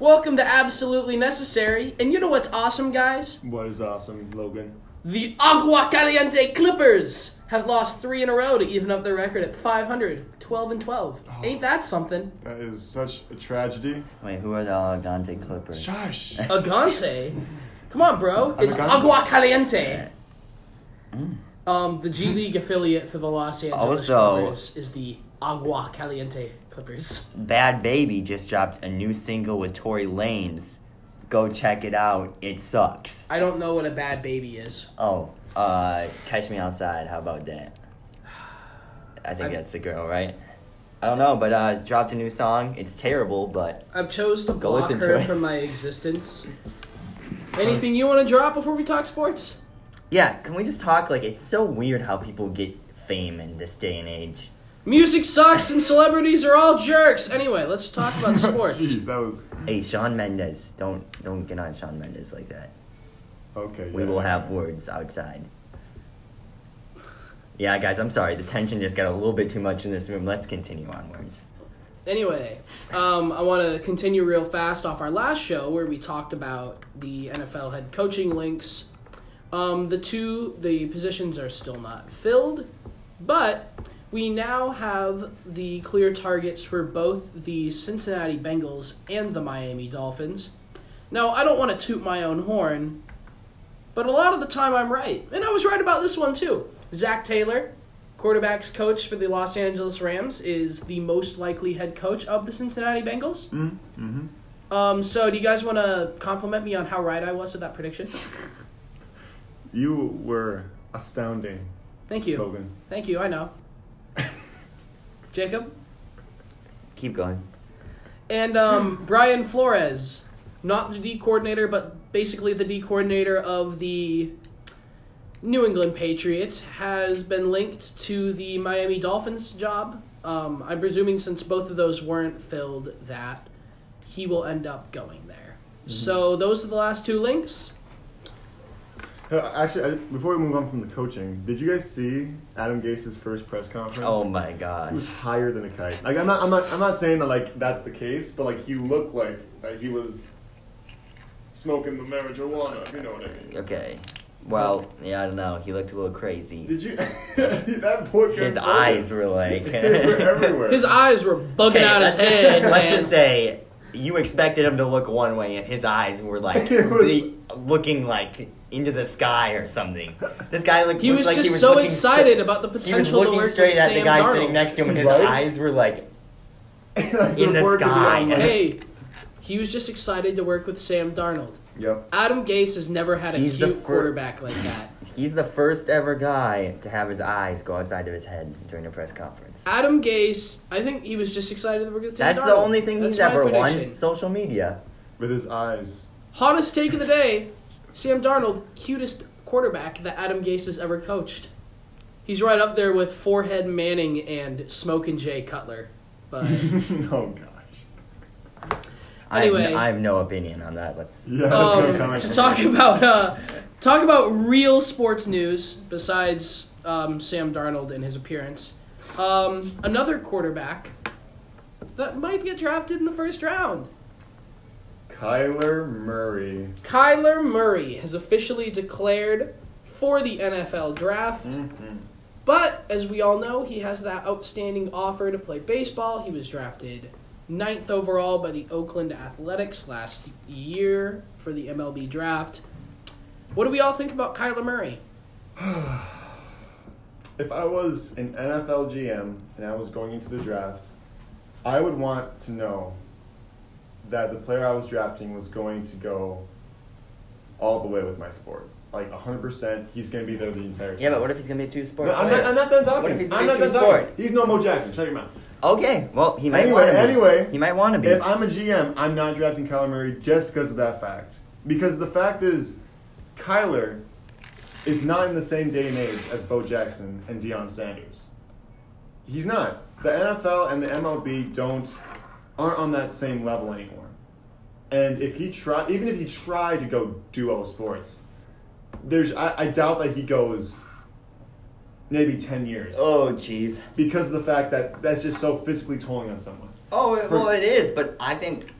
Welcome to Absolutely Necessary. And you know what's awesome, guys? What is awesome, Logan? The Agua Caliente Clippers have lost 3 in a row to even up their record at 500, 12-12. Oh. Ain't that something? That is such a tragedy. Wait, who are the Agante Clippers? Shush! Agante? Come on, bro. It's Agua Caliente. The G League affiliate for the Los Angeles Clippers is the Agua Caliente Clippers. Bad Baby just dropped a new single with Tory Lanez. Go check it out. It sucks. I don't know what a bad baby is. Oh, Catch Me Outside. How about that? I think that's a girl, right? I don't know, but it's dropped a new song. It's terrible, but I've chose to go block listen to her it. from my existence. Anything you want to drop before we talk sports? yeah, can we just talk? Like, it's so weird how people get fame in this day and age. Music sucks and celebrities are all jerks. Anyway, let's talk about sports. Jeez, that was... Hey, Shawn Mendes, don't get on Shawn Mendes like that. Okay, We will have words outside. Yeah, guys, I'm sorry. The tension just got a little bit too much in this room. Let's continue onwards. Anyway, I want to continue real fast off our last show where we talked about the NFL head coaching links. The positions are still not filled, but we now have the clear targets for both the Cincinnati Bengals and the Miami Dolphins. Now, I don't want to toot my own horn, but a lot of the time I'm right. And I was right about this one, too. Zach Taylor, quarterback's coach for the Los Angeles Rams, is the most likely head coach of the Cincinnati Bengals. Mm-hmm. So do you guys want to compliment me on how right I was with that prediction? You were astounding, Thank you. Logan. Thank you, I know. Jacob? Keep going. And Brian Flores, not the D coordinator, but basically the D coordinator of the New England Patriots, has been linked to the Miami Dolphins job. I'm presuming since both of those weren't filled that he will end up going there. Mm-hmm. So those are the last 2 links. Actually, before we move on from the coaching, did you guys see Adam Gase's first press conference? Oh my He gosh. was higher than a kite. Like I'm not saying that like that's the case, but like he looked like he was smoking the marijuana. If you know what I mean. Okay. Well, yeah, I don't know. He looked a little crazy. Did you? That poor kid. His eyes were like... They were everywhere. His eyes were bugging out his head. Let's man. just say you expected him to look one way, and his eyes were like looking like into the sky or something. This guy looked He was like just he was so looking excited about the He was potential to looking work straight with at the Sam guy Darnold. sitting next to him, and his Right? eyes were like Like in the reported sky. on, like- Hey, he was just excited to work with Sam Darnold. Yep. Adam Gase has never had a He's the cute quarterback like that. He's the first ever guy to have his eyes go outside of his head during a press conference. Adam Gase, I think he was just excited to work with Sam That's Darnold. the only thing That's he's my ever prediction. won. Social media. With his eyes. Hottest take of the day, Sam Darnold, cutest quarterback that Adam Gase has ever coached. He's right up there with Forehead Manning and Smokin' Jay Cutler. But Oh gosh. Anyway. I have no opinion on that. Let's. Yeah. That's gonna come to talk about real sports news besides Sam Darnold and his appearance, another quarterback that might get drafted in the first round. Kyler Murray. Kyler Murray has officially declared for the NFL draft. Mm-hmm. But, as we all know, he has that outstanding offer to play baseball. He was drafted 9th overall by the Oakland Athletics last year for the MLB draft. What do we all think about Kyler Murray? If I was an NFL GM and I was going into the draft, I would want to know that the player I was drafting was going to go all the way with my sport. Like 100%, he's going to be there the entire time. Yeah, but what if he's gonna be a two-sport No, I'm player? not done talking. What if he's I'm gonna not be done two-sport? talking. He's no Mo Jackson. Shut your mouth. Okay, well, he might want to be. Anyway, He might want to be. if I'm a GM, I'm not drafting Kyler Murray just because of that fact. Because the fact is, Kyler is not in the same day and age as Bo Jackson and Deion Sanders. He's not. The NFL and the MLB aren't on that same level anymore. And if he even if he tried to go duo sports, I doubt that he goes maybe 10 years. Oh, jeez. Because of the fact that that's just so physically tolling on someone. Well, it is, but I think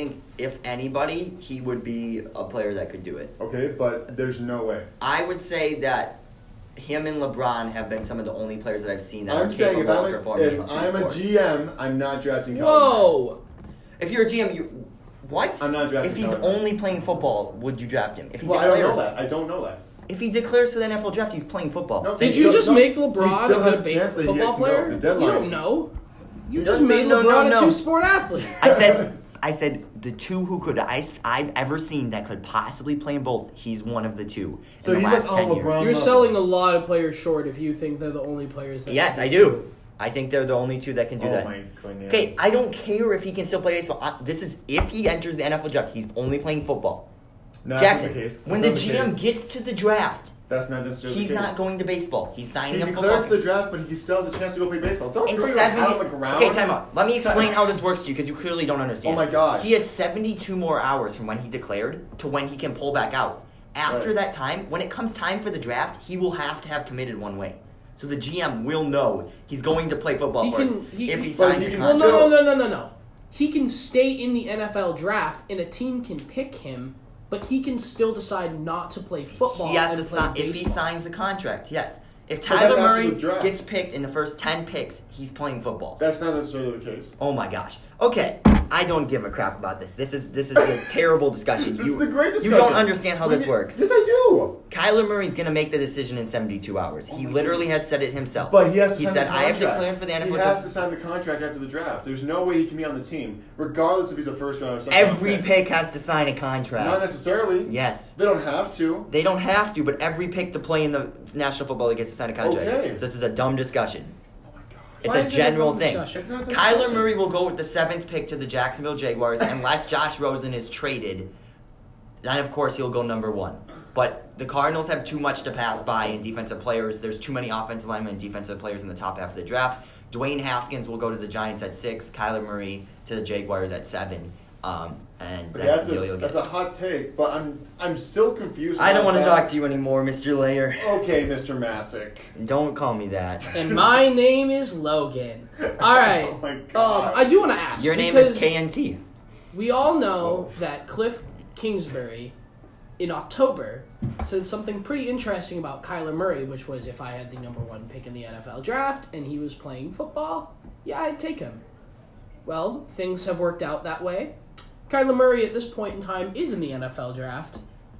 if anybody, he would be a player that could do it. Okay, but there's no way. I would say that him and LeBron have been some of the only players that I've seen that I'm are saying capable of performing in if two I'm a sports. GM, I'm not drafting Kyler Murray. Whoa! If you're a GM, what? I'm not drafting If he's Kyler Murray. only playing football, would you draft him? If he Well, I don't know declares, that. I don't know that. If he declares for the NFL draft, he's playing football. No, Did he you still- just no, make he LeBron still a has good a chance that he football can go player? the You deadline. don't know. You No, just no, made no, LeBron no, a no. two-sport athlete. I said the two who could I've ever seen that could possibly play in both. He's one of the two So in the he's last like 10 on years. LeBron. You're level. selling a lot of players short if you think they're the only players that Yes, can I do do. it. I think they're the only two that can do Oh that. my goodness. Okay, I don't care if he can still play baseball. This is if he enters the NFL draft, he's only playing football. No, Jackson, that's not the case. when the That's not GM case. gets to the draft, That's not necessarily he's the case. not going to baseball. He's signing He a declares football. the draft, but he still has a chance to go play baseball. Don't In throw your 70 hat on the ground. Okay, time out. Let me explain how this works to you because you clearly don't understand. Oh my gosh. He has 72 more hours from when he declared to when he can pull back out. After Right. that time, when it comes time for the draft, he will have to have committed one way. So the GM will know he's going to play football He first can- he- if he but signs he a can contract. Well, still- no. He can stay in the NFL draft, and a team can pick him, but he can still decide not to play football. He has and to play sign if he baseball. signs the contract. Yes. If But that's Tyler after Murray the draft. gets picked in the first 10 picks, he's playing football. That's not necessarily the case. Oh my gosh. Okay, I don't give a crap about this. This is a terrible discussion. This is a great discussion. You don't understand how this works. Yes, I do. Kyler Murray's gonna make the decision in 72 hours. He literally has said it himself. But he has to He sign said, the "I have contract. declared for the NFL He draft." has to sign the contract after the draft. There's no way he can be on the team, regardless if he's a first round or second round Every pick has to sign a contract. Not necessarily. Yes. They don't have to. They don't have to, but every pick to play in the National Football League gets to sign a contract. Okay. So this is a dumb discussion. Oh my god. It's Why a is it general dumb thing. discussion? It's not the Kyler discussion. Murray will go with the 7th pick to the Jacksonville Jaguars unless Josh Rosen is traded. Then, of course, he'll go number 1. But the Cardinals have too much to pass by in defensive players. There's too many offensive linemen and defensive players in the top half of the draft. Dwayne Haskins will go to the Giants at 6. Kyler Murray to the Jaguars at 7. And Okay, that's the deal you'll get. that's a hot take, but I'm still confused. I don't want to about talk to you anymore, Mr. Layer. that. Okay, Mr. Masick. Don't call me that. And my name is Logan. All right. Oh my God. I do want to ask. Your name because is KNT. We all know Oh. that Cliff Kingsbury, in October, said something pretty interesting about Kyler Murray, which was if I had the number 1 pick in the NFL draft and he was playing football, yeah, I'd take him. Well, things have worked out that way. Kyler Murray at this point in time is in the NFL draft.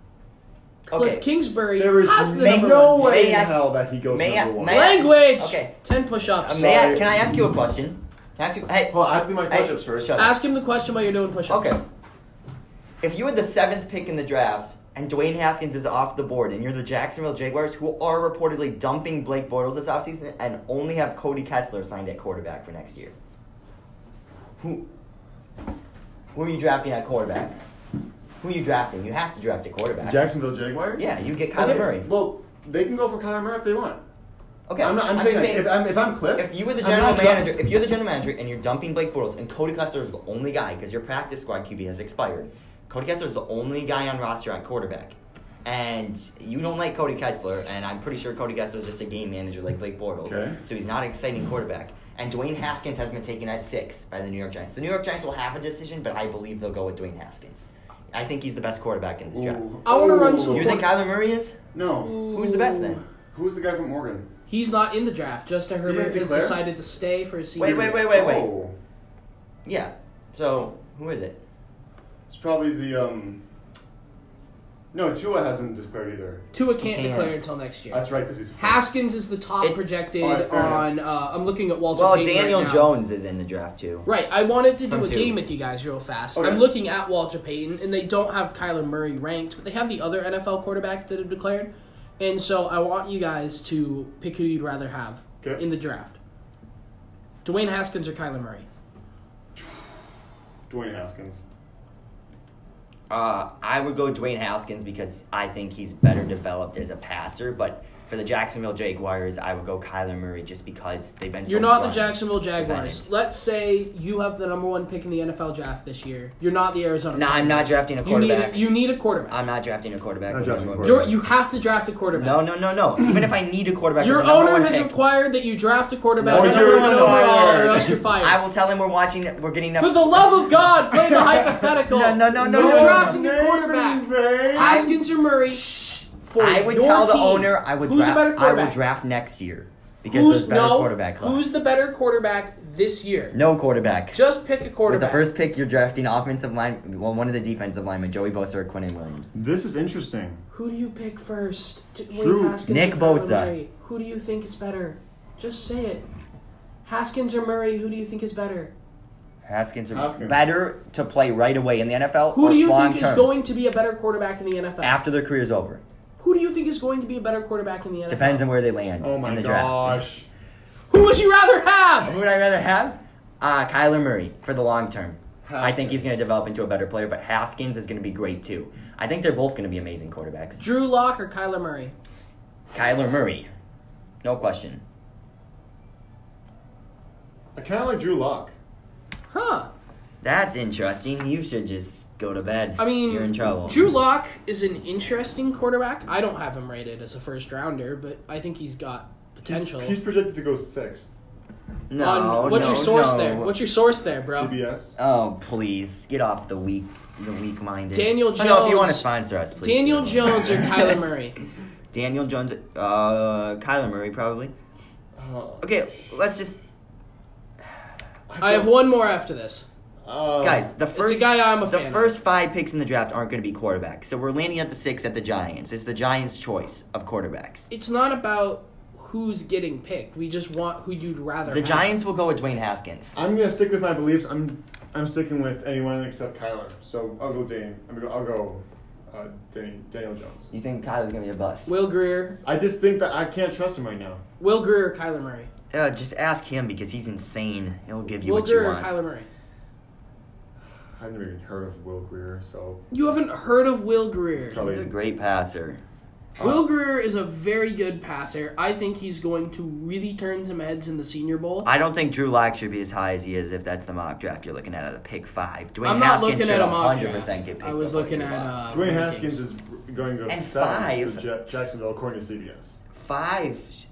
Cliff Okay. Kingsbury There is has the may- number no 1 way pick. May I- in hell that he goes may I- number 1. may I- Language! Okay. 10 push-ups. Sorry. Can I ask you a question? Can I ask you? Hey, Well, I have to do my Hey, push-ups first. shut up. Ask him the question while you're doing push-ups. Okay. If you had the 7th pick in the draft and Dwayne Haskins is off the board and you're the Jacksonville Jaguars who are reportedly dumping Blake Bortles this offseason and only have Cody Kessler signed at quarterback for next year, who are you drafting at quarterback? Who are you drafting? You have to draft a quarterback. Jacksonville Jaguars? Yeah, you get Kyler Okay, Murray. Well, they can go for Kyler Murray if they want. Okay, I'm just saying, that if I'm Cliff, if you were the I'm general not manager, drafting- if you're the general manager and you're dumping Blake Bortles and Cody Kessler is the only guy because your practice squad QB has expired, Cody Kessler is the only guy on roster at quarterback, and you don't like Cody Kessler, and I'm pretty sure Cody Kessler is just a game manager like Blake Bortles, Okay. so he's not an exciting quarterback. And Dwayne Haskins has been taken at 6 by the New York Giants. The New York Giants will have a decision, but I believe they'll go with Dwayne Haskins. I think he's the best quarterback in this draft. Ooh. I wanna run Ooh. some You think Kyler Murray is? No. Who's the best then? Who's the guy from Oregon? He's not in the draft. Justin Herbert has declare? decided to stay for his senior Wait. year. Oh. Yeah. So who is it? It's probably the No, Tua hasn't declared either. Tua can't Can't. declare until next year. That's right, because he's Haskins is the top It's- projected All right, fair on. I'm looking at Walter Well, Payton Daniel right now. Jones is in the draft too. Right, I wanted to do From a two. game with you guys real fast. Okay. I'm looking at Walter Payton, and they don't have Kyler Murray ranked, but they have the other NFL quarterbacks that have declared. And so I want you guys to pick who you'd rather have Okay. in the draft. Dwayne Haskins or Kyler Murray? Dwayne Haskins. I would go Dwayne Haskins because I think he's better developed as a passer, but For the Jacksonville Jaguars, I would go Kyler Murray just because they've been. You're so not the run Jacksonville Jaguars. dependent. Let's say you have the number 1 pick in the NFL draft this year. You're not the Arizona. No, I'm not drafting a You need quarterback. you need a quarterback. I'm not drafting a quarterback. Not with drafting number a one. quarterback. You have to draft a quarterback. No. Even if I need a quarterback, Your with the number owner one has pick, required that you draft a quarterback No, number you're 1 fired. overall, or else you're fired. I will tell him we're getting enough. For the love of God, play the hypothetical. No. You're drafting a quarterback. Name. Haskins or Murray. For I would your tell the team. owner I would Who's draft. a better I quarterback? will draft next year because there's better quarterback class. Who's the better quarterback this year? No quarterback. Just pick a With quarterback. the first pick, you're drafting offensive line. Well, one of the defensive linemen, Joey Bosa or Quinnen Williams. This is interesting. Who do you pick first? True. Haskins Nick or Kyler Bosa. Murray? Who do you think is better? Just say it. Haskins or Murray? Who do you think is better? Haskins are Haskins. better to play right away in the NFL Who or do you long think term is going to be a better quarterback in the NFL? after their career's over. Who do you think is going to be a better quarterback in the NFL? Depends on where they land Oh my in the draft. gosh. Who would you rather have? Who would I rather have? Kyler Murray for the long term. I think he's Haskins. going to develop into a better player, but Haskins is going to be great too. I think they're both going to be amazing quarterbacks. Drew Lock or Kyler Murray? Kyler Murray, no question. I kind of like Drew Lock. Huh. That's interesting. You should just go to bed. I mean, you're in trouble. Drew Lock is an interesting quarterback. I don't have him rated as a first rounder, but I think he's got potential. He's projected to go 6th. No, What's no, your source no. there? What's your source there, bro? CBS. Oh, please get off the weak-minded. Daniel Oh, no, if you Jones. want to sponsor us, please. Daniel do. Jones or Kyler Murray? Daniel Jones, Kyler Murray probably. Okay, let's just I have one more after this. guys. The It's first a guy I'm a the fan first 5 picks in the draft aren't going to be quarterbacks, so we're landing at the 6 at the Giants. It's the Giants' choice of quarterbacks. It's not about who's getting picked. We just want who you'd rather The have. Giants will go with Dwayne Haskins. I'm gonna stick with my beliefs. I'm sticking with anyone except Kyler. So I'll go Dane. I'll go Daniel Jones. You think Kyler's going to be a bust? Will Greer. I just think that I can't trust him right now. Will Greer or Kyler Murray? Just ask him because he's insane. He'll give you Will what you Greer or want. Kyler Murray? I've never even heard of Will Greer, so You haven't heard of Will Greer. Probably. He's a great passer. Will Greer is a very good passer. I think he's going to really turn some heads in the Senior Bowl. I don't think Drew Lock should be as high as he is if that's the mock draft you're looking at the pick 5. Dwayne I'm not Haskins looking should at a mock 100% draft. get picked I was before looking Drew at Lock. Dwayne rankings. Haskins is going to go And 7th 5. to Jacksonville according to CBS. 5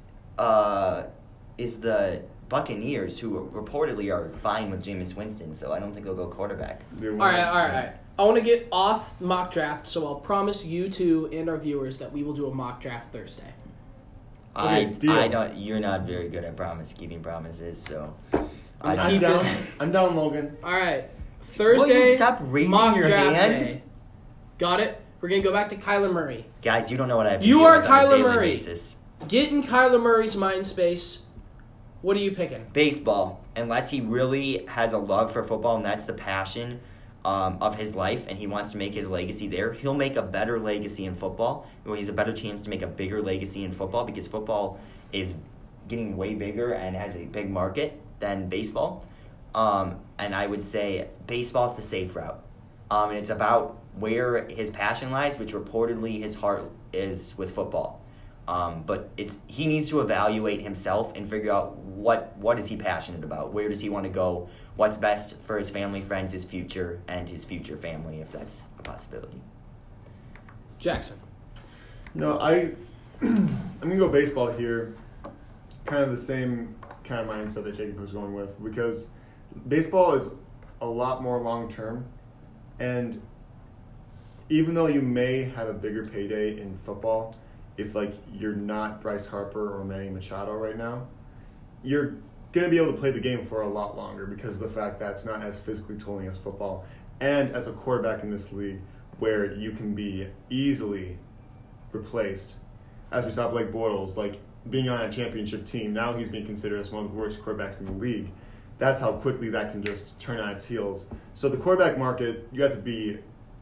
is the Buccaneers, who reportedly are fine with Jameis Winston, so I don't think they'll go quarterback. They All won't- right. I want to get off mock draft, so I'll promise you two and our viewers that we will do a mock draft Thursday. Okay, deal. I don't. You're not very good at keeping promises, so I I'm don't. I'm keep down. it. I'm down, Logan. All right, Will Thursday. you stop raising mock your draft hand? day. Got it. We're gonna go back to Kyler Murray. Guys, you don't know what I have to You deal are with on a Kyler daily Murray. basis. Get in Kyler Murray's mind space. What are you picking? Baseball, unless he really has a love for football and that's the passion of his life and he wants to make his legacy there, he'll make a better legacy in football. Well, he has a better chance to make a bigger legacy in football because football is getting way bigger and has a big market than baseball. And I would say baseball's the safe route. And it's about where his passion lies, which reportedly his heart is with football. But he needs to evaluate himself and figure out what is he passionate about, where does he want to go, what's best for his family, friends, his future, and his future family, if that's a possibility. Jackson. No, I'm gonna go baseball here. Kind of the same kind of mindset that Jacob was going with, because baseball is a lot more long term, and even though you may have a bigger payday in football, if you're not Bryce Harper or Manny Machado right now, you're gonna be able to play the game for a lot longer because of the fact that it's not as physically tolling as football, and as a quarterback in this league, where you can be easily replaced, as we saw Blake Bortles, being on a championship team. Now he's being considered as one of the worst quarterbacks in the league. That's how quickly that can just turn on its heels. So the quarterback market, you have to be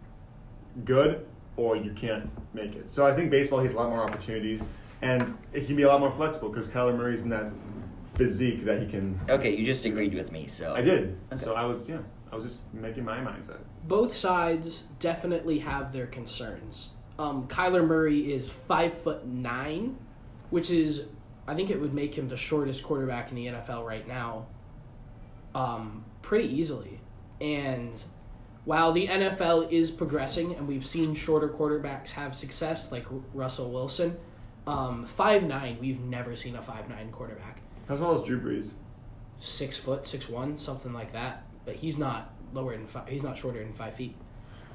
good or you can't make it. So I think baseball has a lot more opportunities, and it can be a lot more flexible because Kyler Murray's in that physique that he can. Okay, you just agreed with me, so. I did. Okay. So I was just making my mindset. Both sides definitely have their concerns. Kyler Murray is 5'9", which is, I think it would make him the shortest quarterback in the NFL right now, pretty easily. And while the NFL is progressing, and we've seen shorter quarterbacks have success, like Russell Wilson, 5'9", we've never seen a 5'9" quarterback. How tall is Drew Brees? 6 foot, 6'1", something like that. But he's not he's not shorter than 5 feet.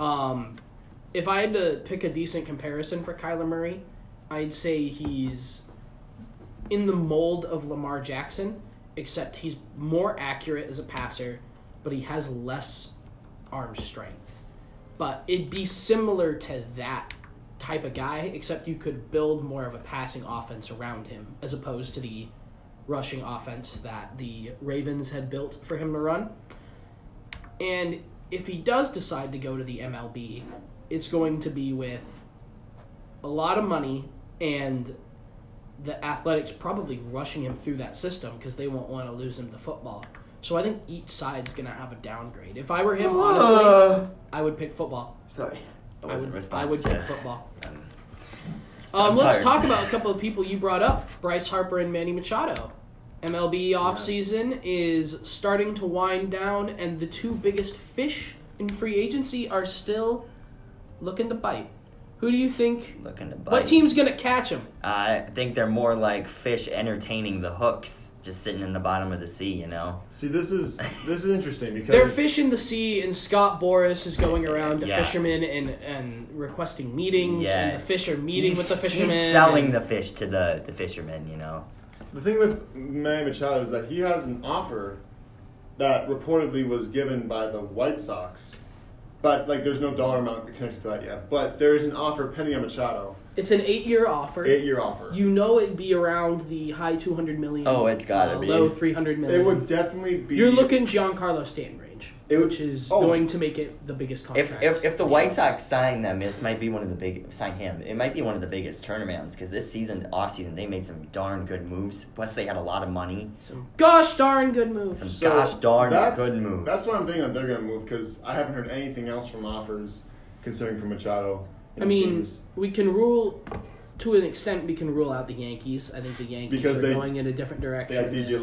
If I had to pick a decent comparison for Kyler Murray, I'd say he's in the mold of Lamar Jackson, except he's more accurate as a passer, but he has less arm strength. But it'd be similar to that type of guy, except you could build more of a passing offense around him, as opposed to the rushing offense that the Ravens had built for him to run. And if he does decide to go to the MLB, it's going to be with a lot of money and the Athletics probably rushing him through that system because they won't want to lose him to football. So I think each side's going to have a downgrade. If I were him, honestly, I would pick football. Sorry. I would pick football. Let's talk about a couple of people you brought up. Bryce Harper and Manny Machado. MLB offseason is starting to wind down, and the two biggest fish in free agency are still looking to bite. Who do you think? Looking to bite. What team's going to catch them? I think they're more like fish entertaining the hooks, just sitting in the bottom of the sea, you know? See, this is interesting because they're fish in the sea, and Scott Boras is going going to fishermen and requesting meetings, and the fish are meeting with the fishermen. He's selling the fish to the fishermen, you know? The thing with Manny Machado is that he has an offer that reportedly was given by the White Sox. But, there's no dollar amount connected to that yet. But there is an offer pending on Machado. It's an 8-year offer. 8-year offer. You know it'd be around the high $200 million. Oh, it's gotta be. Low $300 million. It would definitely be. You're looking Giancarlo Stanton range, which is going to make it the biggest contract. If the White Sox sign them, this might be one of the it might be one of the biggest turnarounds because this season, off season, they made some darn good moves. Plus, they had a lot of money. Some gosh darn good moves. Good moves. That's what I'm thinking that they're going to move because I haven't heard anything else from offers considering for Machado. We can rule. To an extent, we can rule out the Yankees. I think the Yankees are going in a different direction. Yeah, DJ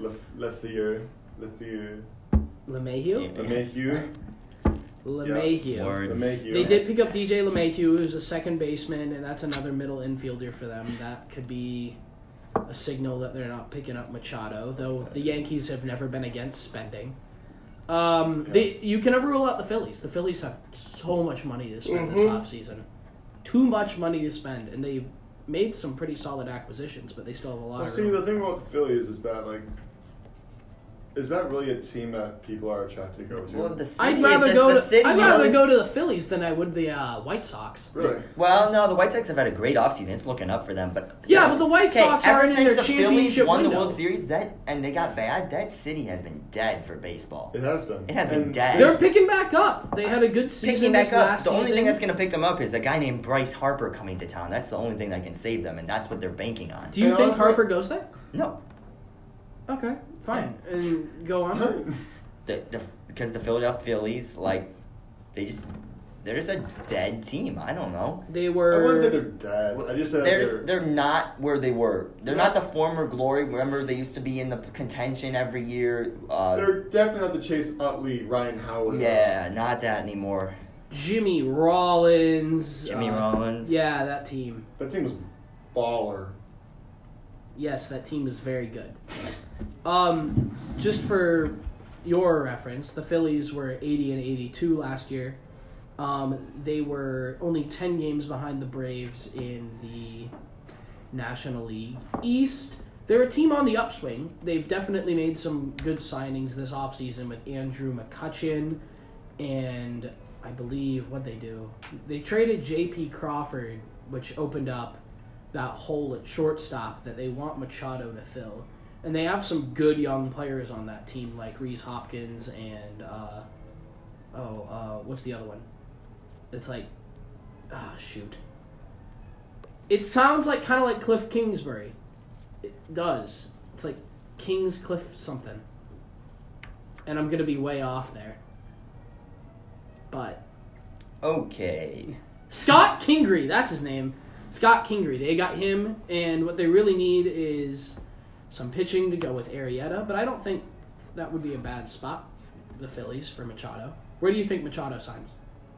LeMahieu. LeMahieu. They did pick up DJ LeMahieu, who's a second baseman, and that's another middle infielder for them. That could be a signal that they're not picking up Machado, though the Yankees have never been against spending. You can never rule out the Phillies. The Phillies have so much money to spend this offseason. Too much money to spend, and they've made some pretty solid acquisitions, but they still have a lot of room. The thing about the Phillies is that, is that really a team that people are attracted to go to? Well, I'd rather go to the Phillies than I would the White Sox. Really? Well, no, the White Sox have had a great offseason. It's looking up for them, but but the White Sox aren't in their championship won window. The World Series, and they got bad. That city has been dead for baseball. It has been. It has been dead. They're picking back up. They had a good season last season. The only thing that's going to pick them up is a guy named Bryce Harper coming to town. That's the only thing that can save them, and that's what they're banking on. Do you think Harper goes there? No. Okay, fine. And go on. Because the Philadelphia Phillies, they're just a dead team. I don't know. I wouldn't say they're dead. I just said they're not where they were. They're not the former glory. Remember, they used to be in the contention every year. They're definitely not the Chase Utley, Ryan Howard. Yeah, not that anymore. Jimmy Rollins. Yeah, that team. That team was baller. Yes, that team is very good. Just for your reference, the Phillies were 80 and 82 last year. They were only 10 games behind the Braves in the National League East. They're a team on the upswing. They've definitely made some good signings this offseason with Andrew McCutchen, and I believe what they do. They traded J.P. Crawford, which opened up that hole at shortstop that they want Machado to fill. And they have some good young players on that team, like Rhys Hopkins and, what's the other one? It's it sounds kind of like Cliff Kingsbury. It does. It's like Kings Cliff something. And I'm going to be way off there. But. Okay. Scott Kingery, that's his name. Scott Kingery. They got him, and what they really need is some pitching to go with Arrieta, but I don't think that would be a bad spot, the Phillies, for Machado. Where do you think Machado signs?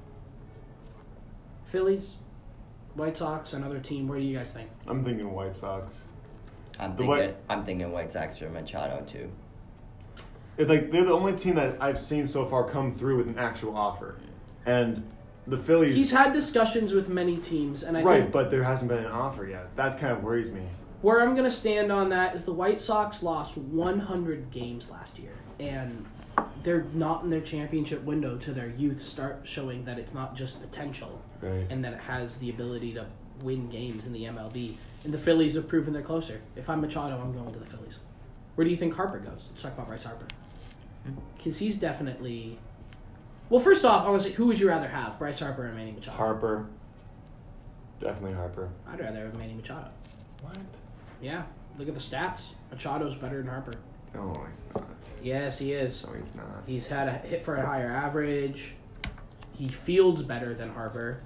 Phillies, White Sox, another team. Where do you guys think? I'm thinking White Sox. I'm thinking White Sox for Machado too. It's like they're the only team that I've seen so far come through with an actual offer, and the Phillies. He's had discussions with many teams, and I right, think but there hasn't been an offer yet. That kind of worries me. where I'm going to stand on that is the White Sox lost 100 games last year, and they're not in their championship window to their youth start showing that it's not just potential, Right. and that it has the ability to win games in the MLB. And the Phillies have proven they're closer. If I'm Machado, I'm going to the Phillies. Where do you think Harper goes? Let's talk about Bryce Harper. Because he's definitely... Well, first off, I want to say, who would you rather have, Bryce Harper or Manny Machado? Harper. Definitely Harper. I'd rather have Manny Machado. What? Yeah, look at the stats. Machado's better than Harper. No, he's not. Yes, he is. No, he's not. He's had a hit for a higher average. He fields better than Harper.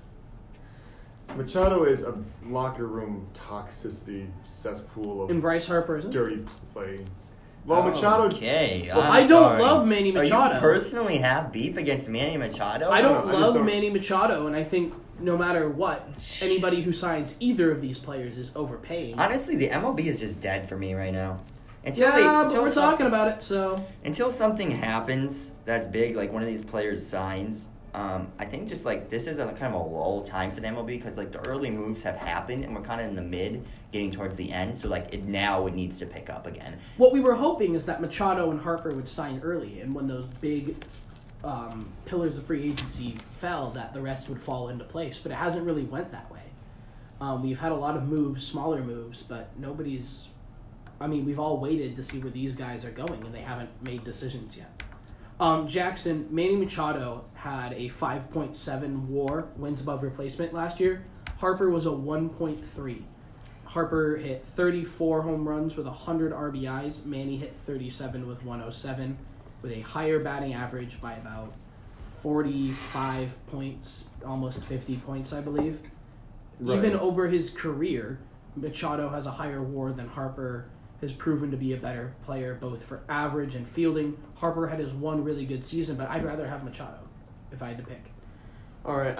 Machado is a locker room toxicity cesspool And of Bryce Harper isn't. dirty play. Well, Machado. Okay. Well, I'm I don't sorry. love Manny Machado. You personally have beef against Manny Machado? I don't I just love don't- Manny Machado, and I think no matter what, anybody who signs either of these players is overpaying. Honestly, the MLB is just dead for me right now. But we're some- talking about it, so... Until something happens that's big, like one of these players signs, I think just like this is a kind of a lull time for the MLB because like the early moves have happened and we're kind of in the mid, getting towards the end. So like it needs to pick up again. What we were hoping is that Machado and Harper would sign early, and when those big pillars of free agency fell, that the rest would fall into place. But it hasn't really went that way. We've had a lot of moves, smaller moves, but nobody's... I mean, we've all waited to see where these guys are going, and they haven't made decisions yet. Jackson, Manny Machado had a 5.7 WAR, wins above replacement, last year. Harper was a 1.3. Harper hit 34 home runs with 100 RBIs. Manny hit 37 with 107, with a higher batting average by about 45 points, almost 50 points, I believe. Right. Even over his career, Machado has a higher WAR than Harper, has proven to be a better player both for average and fielding. Harper had his one really good season, but I'd rather have Machado if I had to pick. All right,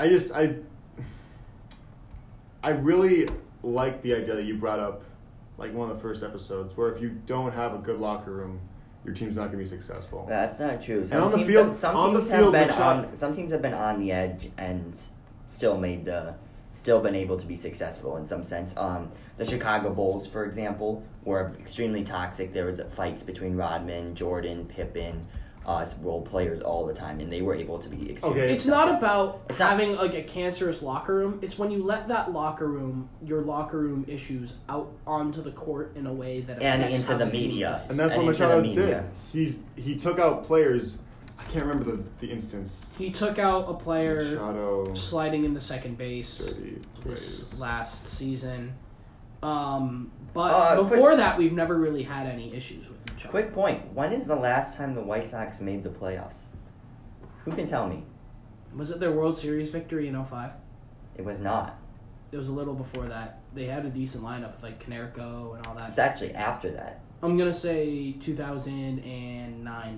I really like the idea that you brought up, like one of the first episodes, where if you don't have a good locker room, your team's not going to be successful. That's not true. And on the field, Some teams have been on the edge and still been able to be successful in some sense. The Chicago Bulls, for example, were extremely toxic. There was fights between Rodman, Jordan, Pippen, role players all the time, and they were able to be extremely It's successful. not about It's not- having like a cancerous locker room. It's when you let that your locker room issues out onto the court in a way that And affects into how the team media. plays. And that's And what into the Machado media. did. He took out players. I can't remember the instance. He took out a player Machado, sliding into second base dirty this plays. last season. But before that, we've never really had any issues with Machado. Quick point. When is the last time the White Sox made the playoffs? Who can tell me? Was it their World Series victory in 2005? It was not. It was a little before that. They had a decent lineup with like Canerco and all that. It's actually after that. I'm going to say 2009.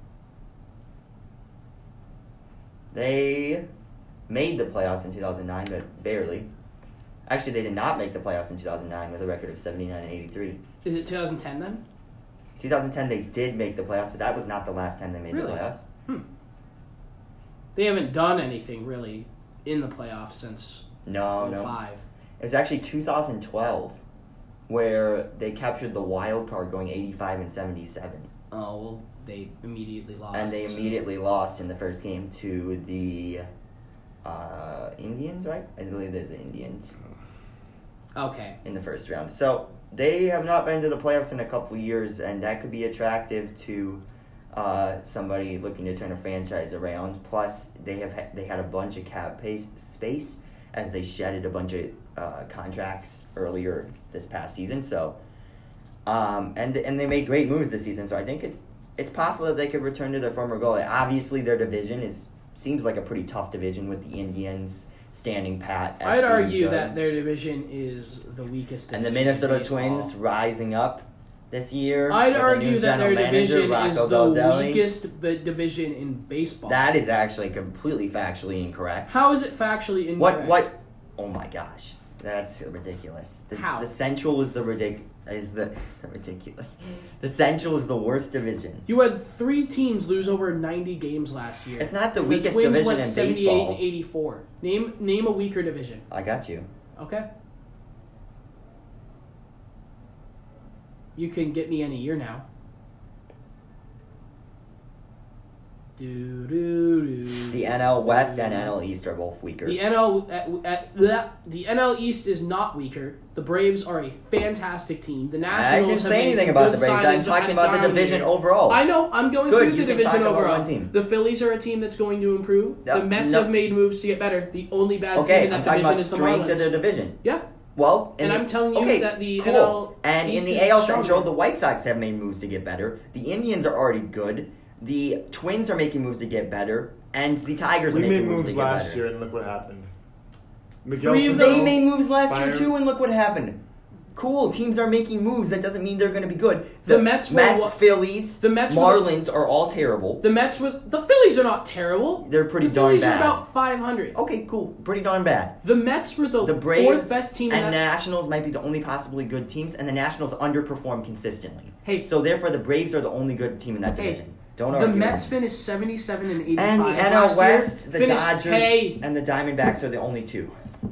They made the playoffs in 2009, but barely. Actually, they did not make the playoffs in 2009 with a record of 79 and 83. Is it 2010 then? 2010, they did make the playoffs, but that was not the last time they made Really? the playoffs. They haven't done anything really in the playoffs since No. 2005. It's actually 2012 where they captured the wild card going 85 and 77. Oh, well, they immediately lost. And they so- immediately lost in the first game to the Indians, right? I believe there's the Indians Okay. in the first round. So they have not been to the playoffs in a couple years, and that could be attractive to somebody looking to turn a franchise around. Plus, they had a bunch of cap space as they shedded a bunch of contracts earlier this past season. So, and they made great moves this season. So I think it's possible that they could return to their former goal. Obviously, their division seems like a pretty tough division with the Indians, standing pat. At I'd being argue good. that their division is the weakest division. And the Minnesota in baseball. Twins rising up this year. I'd with a argue new that their general manager, division Rocco is the Baldelli. weakest division in baseball. That is actually completely factually incorrect. How is it factually incorrect? What? Oh my gosh, that's ridiculous. How? The Central is the ridiculous. Is the ridiculous? The Central is the worst division. You had 3 teams lose over 90 games last year. It's not the And weakest Twins division went in 78 baseball. and 84. Name a weaker division. I got you. Okay. You can get me any year now. The NL West and NL East are both weaker. The NL East is not weaker. The Braves are a fantastic team. The I Nationals didn't have say made anything some about good the Braves. I'm signings talking and about the down division here. overall. I know. I'm going Good, through you the can division talk about overall. one team. The Phillies are a team that's going to improve. No, The Mets no. have made moves to get better. The only bad team Okay, in I'm that talking division about is the strength of Marlins. the division. Yeah. Well, And I'm telling you okay, that the cool. NL and East in the is AL stronger. Central, the White Sox have made moves to get better. The Indians are already good. The Twins are making moves to get better, and the Tigers We are making made moves moves to get last better. year, and look what happened. Three of Miguel those- They Sano made moves last year fired. too, and look what happened. Cool, teams are making moves. That doesn't mean they're going to be good. The Mets were what- Phillies, the Mets were- Marlins are all terrible. The Phillies are not terrible. They're pretty the darn Phillies bad. are about 500. Okay, cool, pretty darn bad. The Mets were the Braves fourth best team in and that. Nationals might be the only possibly good teams, and the Nationals underperform consistently. Hey. So therefore, the Braves are the only good team in that Hey, division. Don't the argue. Mets finished 77 and 85 and the NL last West, year. the Finished- Dodgers, Hey, and the Diamondbacks are the only two.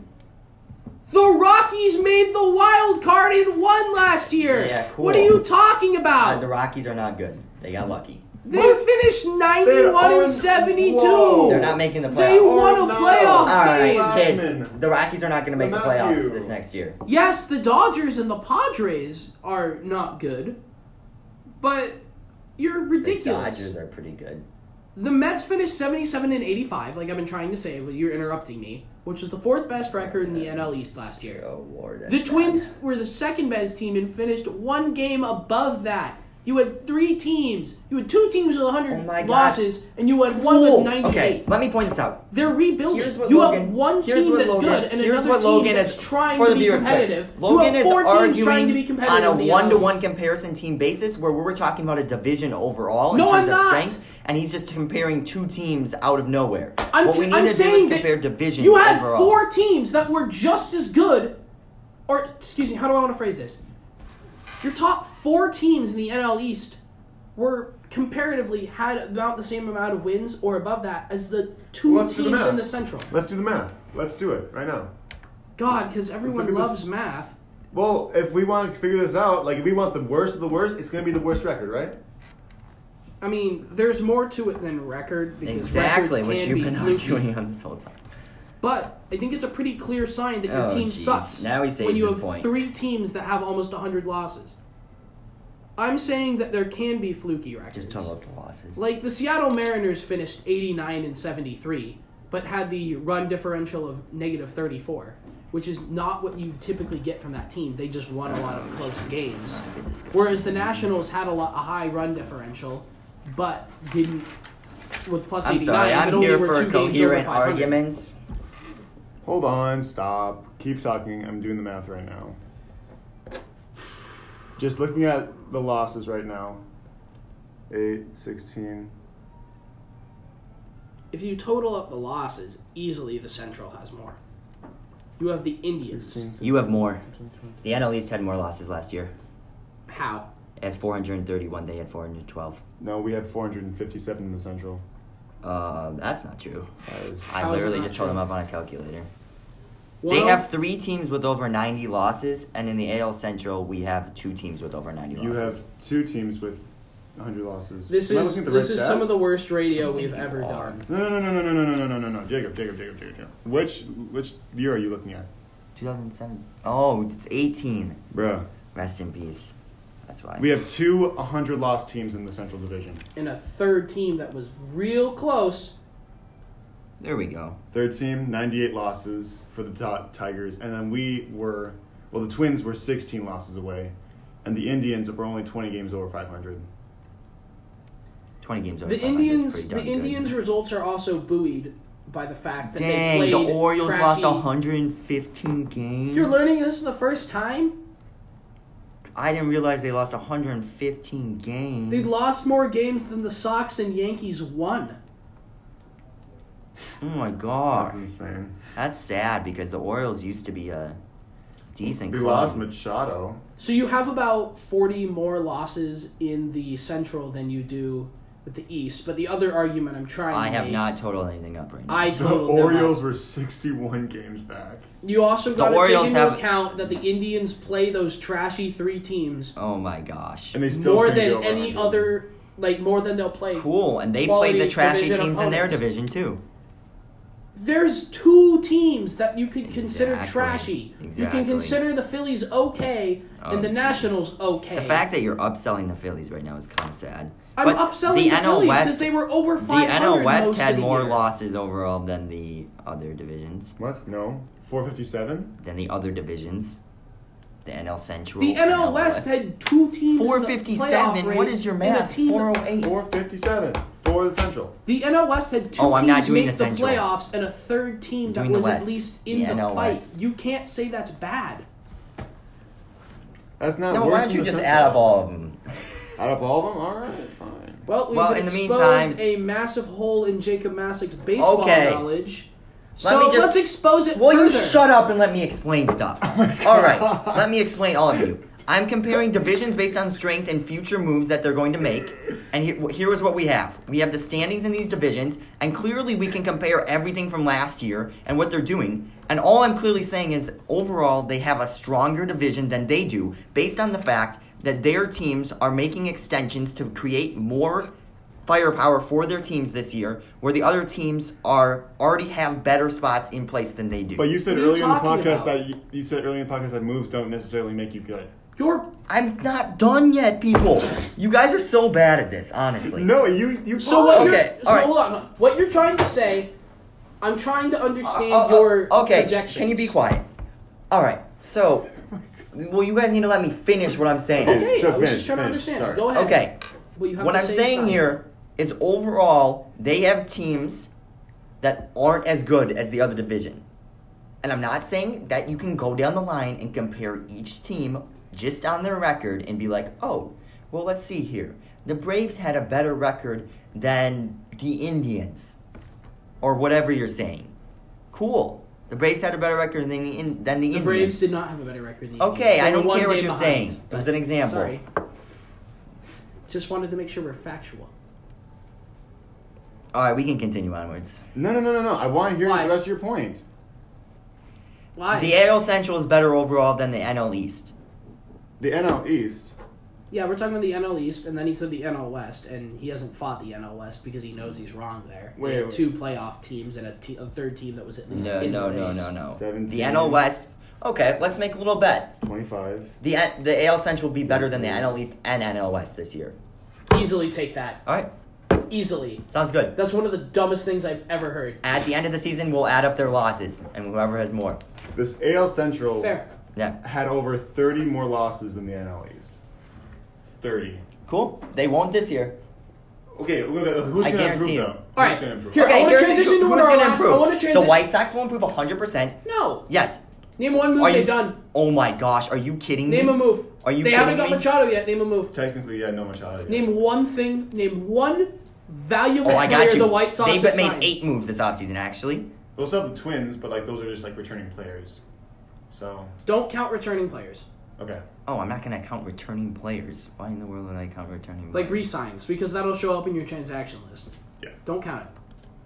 the Rockies made the wild card and won last year. Yeah, cool. What are you talking The about? Rockies are not good. They got lucky. They What? finished 91 They're and 72. Whoa. They're not making the playoffs. They won a Oh, no. playoff All right, game. kids. Rodman. The Rockies are not going to make the Matthew. playoffs this next year. Yes, the Dodgers and the Padres are not good, but you're The ridiculous. Dodgers are pretty good. The Mets finished 77 and 85, like I've been trying to say, but you're interrupting me, which was the fourth best record in the NL East last year. Oh Lord. that's The bad. Twins were the second best team and finished one game above that. You had 3 teams. You had 2 teams with 100 Oh my God. losses, and you had one Cool. with 98. Okay, let me point this out. They're rebuilding. Here's what You Logan- have one here's team what that's Logan- good and here's another what team Logan that's is- trying for to the be viewers' sake. competitive. Logan you have is 4 teams arguing trying to be competitive on a in the one-to-one NL East. comparison team basis where we were talking about a division overall in No, terms I'm of not. strength, and he's just comparing 2 teams out of nowhere. I'm what we need I'm to do saying is that compare divisions you had overall. 4 teams that were just as good, or excuse me, how do I want to phrase this? Your top 4 teams in the NL East were comparatively had about the same amount of wins or above that as the 2 Let's do the teams math. in the Central. Let's do the math. Let's do it right now. God, because everyone look at this. loves math. Well, if we want to figure this out, like if we want the worst of the worst, it's going to be the worst record, right? I mean, there's more to it than record because Exactly, records which can you've be been fluky. arguing on this whole time. But I think it's a pretty clear sign that your Oh, team jeez. sucks Now he saves when you his have point. 3 teams that have almost 100 losses. I'm saying that there can be fluky records. Just talk about the losses. Like the Seattle Mariners finished 89 and 73, but had the run differential of negative 34, which is not what you typically get from that team. They just won a lot of close games. Whereas the Nationals had a high run differential, but didn't with plus I'm 89. sorry, but I'm only here were for 2 games over coherent 500. arguments. Hold on, stop. Keep talking. I'm doing the math right now. Just looking at the losses right now. 8, 16. If you total up the losses, easily the Central has more. You have the Indians. 16, You have more. 17, 20. The NL East had more losses last year. How? It has 431. They had 412. No, we had 457 in the Central. That's not true. That is, I How is it literally not just told true? them up on a calculator. Well, They have 3 teams with over 90 losses, and in the AL Central, we have 2 teams with over 90 you losses. have 2 teams with 100 losses. This Am I is looking at the this right is some stats? of the worst radio we've You ever are. done. No. Jacob. Which year are you looking at? 2007. Oh, it's 18. Bruh. Rest in peace. That's why. We have 2 100 loss teams in the Central Division. And a third team that was real close. There we go. Third team, 98 losses for the Tigers. And then the Twins were 16 losses away. And the Indians were only 20 games over 500. 20 games over. The 500 is Indians pretty darn good. results are also buoyed by the fact that they Dang, played the Orioles trashy. lost 115 games. You're learning this for the first time? I didn't realize they lost 115 games. They lost more games than the Sox and Yankees won. Oh my That's god. insane. That's sad because the Orioles used to be a decent We club. lost Machado. So you have about 40 more losses in the Central than you do with the East. But the other argument I'm trying I to have make, not totaled anything up right now. I The totaled them up. Orioles were 61 games back. You also got to take Orioles into have- account that the Indians play those trashy 3 teams Oh my gosh. And they still more couldn't than get over any 100. other, like more than they'll play. Cool, and they quality played the trashy division teams in their opponents. division too. There's 2 teams that you could consider Exactly. trashy. You Exactly. can consider the Phillies okay and the Oh, Nationals okay. The fact that you're upselling the Phillies right now is kind of sad. I'm But upselling the Phillies because they were over The 500 NL West most had of the more year. losses overall than the other divisions. What? No. 457? Than the other divisions. The NL Central. The NL West had 2 teams in the 457. playoff race What is your and a math? team that- 408. 457 for the Central. The NL West had 2 Oh, I'm not teams doing make the the Central. playoffs and a third team that Doing the was at West. least in The the NL fight. West. You can't say that's bad. That's not No, worse why don't than you the just Central. add up all of them? Add up all of them? Alright, fine. Well, we've Well, in the exposed meantime- a massive hole in Jacob Masick's baseball Okay. knowledge. Let So me just- let's expose it Will further. you shut up and let me explain stuff? All right, let me explain all of you. I'm comparing divisions based on strength and future moves that they're going to make. And here is what we have. We have the standings in these divisions, and clearly we can compare everything from last year and what they're doing. And all I'm clearly saying is, overall, they have a stronger division than they do, based on the fact that their teams are making extensions to create more firepower for their teams this year, where the other teams already have better spots in place than they do. But you said What are you earlier in the talking podcast about? that you said earlier in the podcast that moves don't necessarily make you good. I'm not done yet, people. You guys are so bad at this, honestly. No, you. So what? Okay, You're, so all right. hold on. What you're trying to say? I'm trying to understand your okay, projections. can you be quiet? All right, so, well, you guys need to let me finish what I'm saying. Okay, Just I was finish, just trying to finish. understand. Sorry. Go ahead. Okay, What you have what to I'm say is saying fine. here is overall, they have teams that aren't as good as the other division. And I'm not saying that you can go down the line and compare each team just on their record and be like, oh, well, let's see here. The Braves had a better record than the Indians, or whatever you're saying. Cool. The Braves had a better record than the Indians. The Braves did not have a better record than the Okay, Indians. I They were don't one care what game you're behind, saying. It but- was an example. Sorry. Just wanted to make sure we're factual. All right, we can continue onwards. No. I want to hear Why? the rest of your point. Why? The AL Central is better overall than the NL East. The NL East. Yeah, we're talking about the NL East, and then he said the NL West, and he hasn't fought the NL West because he knows he's wrong there. Wait, They had wait. 2 playoff teams and a third team that was at least in No. the race. 17. The NL West. Okay, let's make a little bet. 25. The AL Central will be better than the NL East and NL West this year. Easily take that. All right, Easily. sounds good. That's one of the dumbest things I've ever heard. At the end of the season, we'll add up their losses, and whoever has more. This AL Central Fair. Yeah, had over 30 more losses than the NL East. 30. cool. They won't this year. Okay, who's I going to guarantee improve you. though? All Who's right, going to improve? here- I wanna here's transition to who's our gonna last- I improve? wanna transition- The White Sox will improve 100%. No. Yes. Name one move Are you? they've done. Oh my gosh, are you kidding me? Name a move. Are you They haven't kidding got me? Machado yet. Name a move. Technically, yeah, no Machado. Name one thing. Name one valuable Oh, I player got you. the White Sox They've have made signed. 8 moves this offseason, actually. We also have the Twins, but like those are just like returning players. So, Don't count returning players. okay. Oh, I'm not going to count returning players. Why in the world would I count returning Like players? re-signs, because that'll show up in your transaction list. Yeah. Don't count it.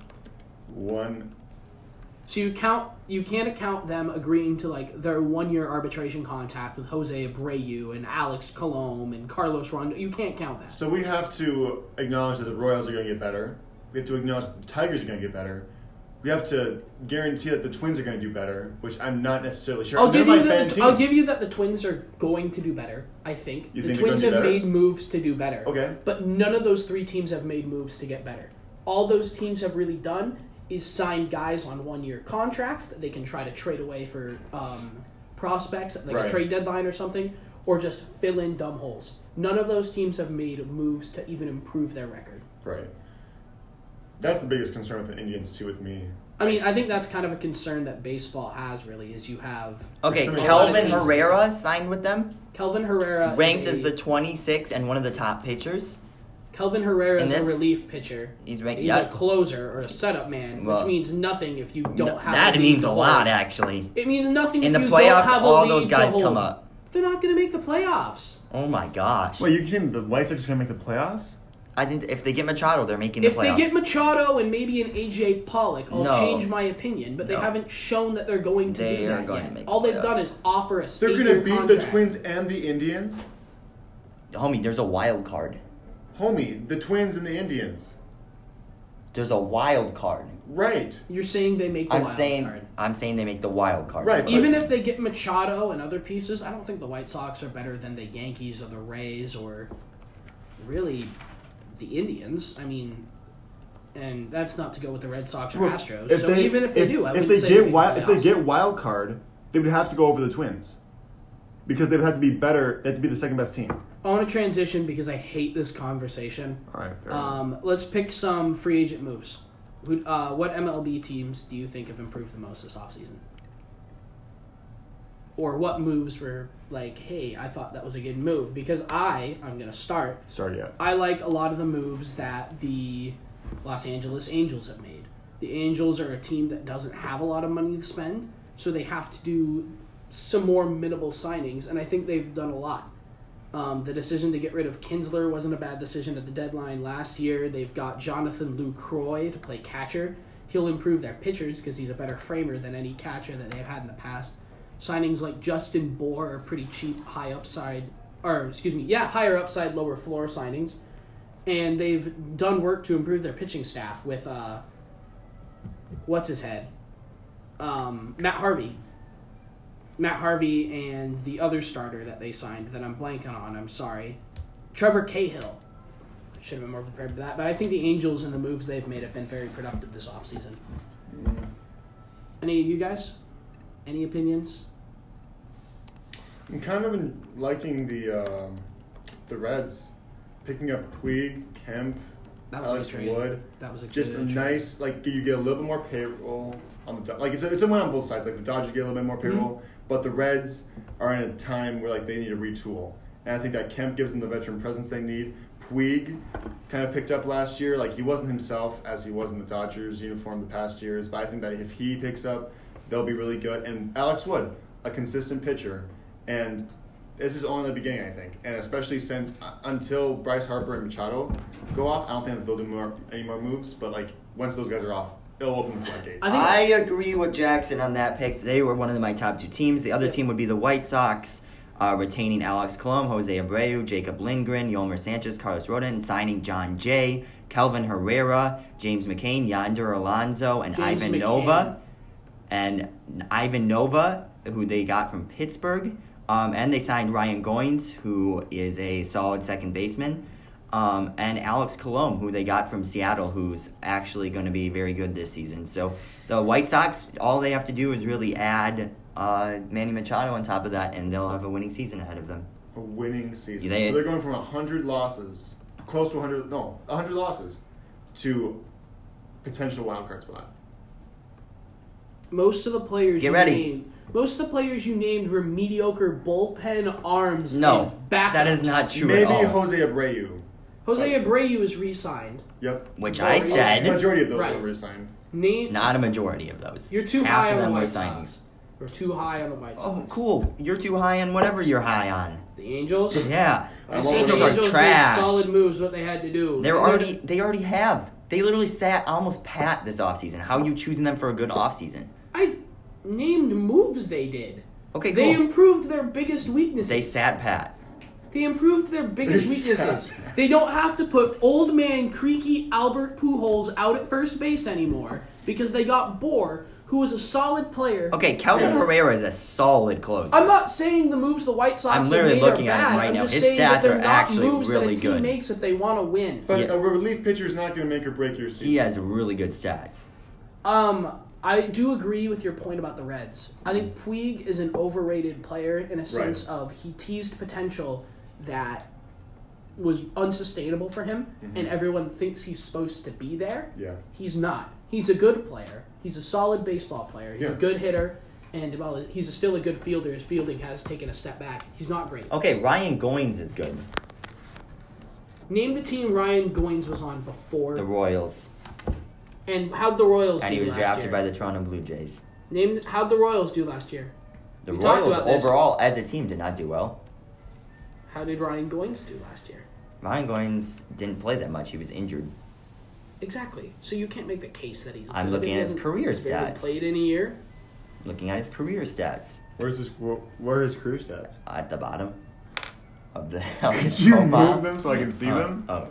One. So you can't account them agreeing to like their 1-year arbitration contract with Jose Abreu and Alex Colomé and Carlos Rondo. You can't count that. So we have to acknowledge that the Royals are going to get better. We have to acknowledge that the Tigers are going to get better. We have to guarantee that the Twins are going to do better, which I'm not necessarily sure. I'll They're give my you fan that. team. I'll give you that the Twins are going to do better. I think You the think they're Twins gonna have do better? made moves to do better. Okay. But none of those 3 teams have made moves to get better. All those teams have really done is sign guys on 1-year contracts that they can try to trade away for prospects, like Right. a trade deadline or something, or just fill in dumb holes. None of those teams have made moves to even improve their record. Right. That's the biggest concern with the Indians too with me. I mean, I think that's kind of a concern that baseball has, really, is you have... Okay, Some of the Kelvin teams- Herrera signed with them, Kelvin Herrera... ranked is as the 26th and one of the top pitchers. Kelvin Herrera is In a this? relief pitcher. He's ranked. He's Yeah, a closer or a setup man, Well, which means nothing if you don't have... that a lead means to a hold. lot, actually. It means nothing In if the you playoffs, don't have a all lead those to guys hold. come up. They're not going to make the playoffs. Oh my gosh! Wait, you saying the White Sox are gonna make the playoffs? I think if they get Machado, they're making the If playoffs. they get Machado and maybe an AJ Pollock, I'll No. change my opinion. But they No. haven't shown that they're going to They do are that going yet. to make All the they've done playoffs. is offer a They're state gonna beat contract. the Twins and the Indians. Homie, there's a wild card. Homie, the Twins and the Indians. There's a wild card. Right. You're saying they make the I'm wild saying card. they make the wild card. Right. Even if they get Machado and other pieces, I don't think the White Sox are better than the Yankees or the Rays or really the Indians. I mean, and that's not to go with the Red Sox or Well, Astros. So even if they do, I if wouldn't they say get make wild, the if they playoffs. get wild card, they would have to go over the Twins because they would have to be better. They have to be the second best team. I want to transition because I hate this conversation. All right. Fair enough. Let's pick some free agent moves. What MLB teams do you think have improved the most this offseason? Or what moves were like, hey, I thought that was a good move? Because I'm going to start. Sorry, yeah. I like a lot of the moves that the Los Angeles Angels have made. The Angels are a team that doesn't have a lot of money to spend, so they have to do some more minimal signings, and I think they've done a lot. The decision to get rid of Kinsler wasn't a bad decision at the deadline last year. They've got Jonathan Lucroy to play catcher. He'll improve their pitchers because he's a better framer than any catcher that they've had in the past. Signings like Justin Bohr are pretty cheap, higher upside, lower floor signings. And they've done work to improve their pitching staff with, what's his head? Matt Harvey. Matt Harvey and the other starter that they signed that I'm blanking on, I'm sorry. Trevor Cahill. I should have been more prepared for that. But I think the Angels and the moves they've made have been very productive this offseason. Any of you guys? Any opinions? I'm kind of liking the Reds, picking up Puig, Kemp, That was Alex a good trade. Wood. That was a Just good a trade. nice, like you get a little bit more payroll on the like it's a win on both sides. Like the Dodgers get a little bit more payroll, but the Reds are in a time where like they need to retool, and I think that Kemp gives them the veteran presence they need. Puig kind of picked up last year, like he wasn't himself as he was in the Dodgers uniform the past years, but I think that if he picks up, they'll be really good. And Alex Wood, a consistent pitcher, and this is only the beginning, I think, and especially since until Bryce Harper and Machado go off, I don't think that they'll do any more moves. But like once those guys are off, it'll open the floodgates. I agree with Jackson on that pick. They were one of my top two teams. The other team would be the White Sox, retaining Alex Colom, Jose Abreu, Jacob Lindgren, Yolmer Sanchez, Carlos Rodon, signing John Jay, Kelvin Herrera, James McCain, Yonder Alonso, and James Ivan McCain. Nova. And Ivan Nova, who they got from Pittsburgh. And they signed Ryan Goins, who is a solid second baseman. And Alex Colom, who they got from Seattle, who's actually going to be very good this season. So the White Sox, all they have to do is really add Manny Machado on top of that, and they'll have a winning season ahead of them. A winning season. They- So they're going from 100 losses, close to 100 losses, to potential wild card spot. Most of the players Get ready. you named were mediocre bullpen arms. No, and backups. that is not true Maybe at all. Jose Abreu. Jose Abreu is re-signed. Yep. Which Well, I yeah, said, Majority of those Right. are resigned. Name not a majority of those. You're too Half high of on the them were White signings. Sox. You're too high on the White Sox. Oh, cool. You're too high on whatever you're high on. The Angels. Yeah. I Well, said Angels the are Angels trash. made solid moves. What they had to do. They already have. They literally sat almost pat this offseason. How are you choosing them for a good offseason? I named moves they did. Okay, They cool. improved their biggest weaknesses. They sat pat. They improved their biggest They weaknesses. sat. They don't have to put old man creaky Albert Pujols out at first base anymore because they got Bohr, who was a solid player. Okay, Kelvin And- Herrera is a solid closer. I'm not saying the moves the White Sox I'm have literally made looking are at bad. him right I'm now. just His saying that stats they're are not actually moves really that a team good. makes if they want to win. But Yeah. a relief pitcher is not going to make or break your season. He has really good stats. I do agree with your point about the Reds. I think Puig is an overrated player in a sense of he teased potential that was unsustainable for him, and everyone thinks he's supposed to be there. Yeah. He's not. He's a good player. He's a solid baseball player. He's a good hitter. And he's still a good fielder. His fielding has taken a step back. He's not great. Okay, Ryan Goins is good. Name the team Ryan Goins was on before. The Royals. And how'd the Royals And do he was last drafted year? by the Toronto Blue Jays. How'd the Royals do last year? The We talked Royals about this. overall, as a team, did not do well. How did Ryan Goins do last year? Ryan Goins didn't play that much. He was injured. Exactly. So you can't make the case that he's I'm good. looking He at his hasn't- career he's barely stats. played in a year. Looking at his career stats Where are his career stats? at the bottom of the Could his you profile. move them so I can see them? Oh.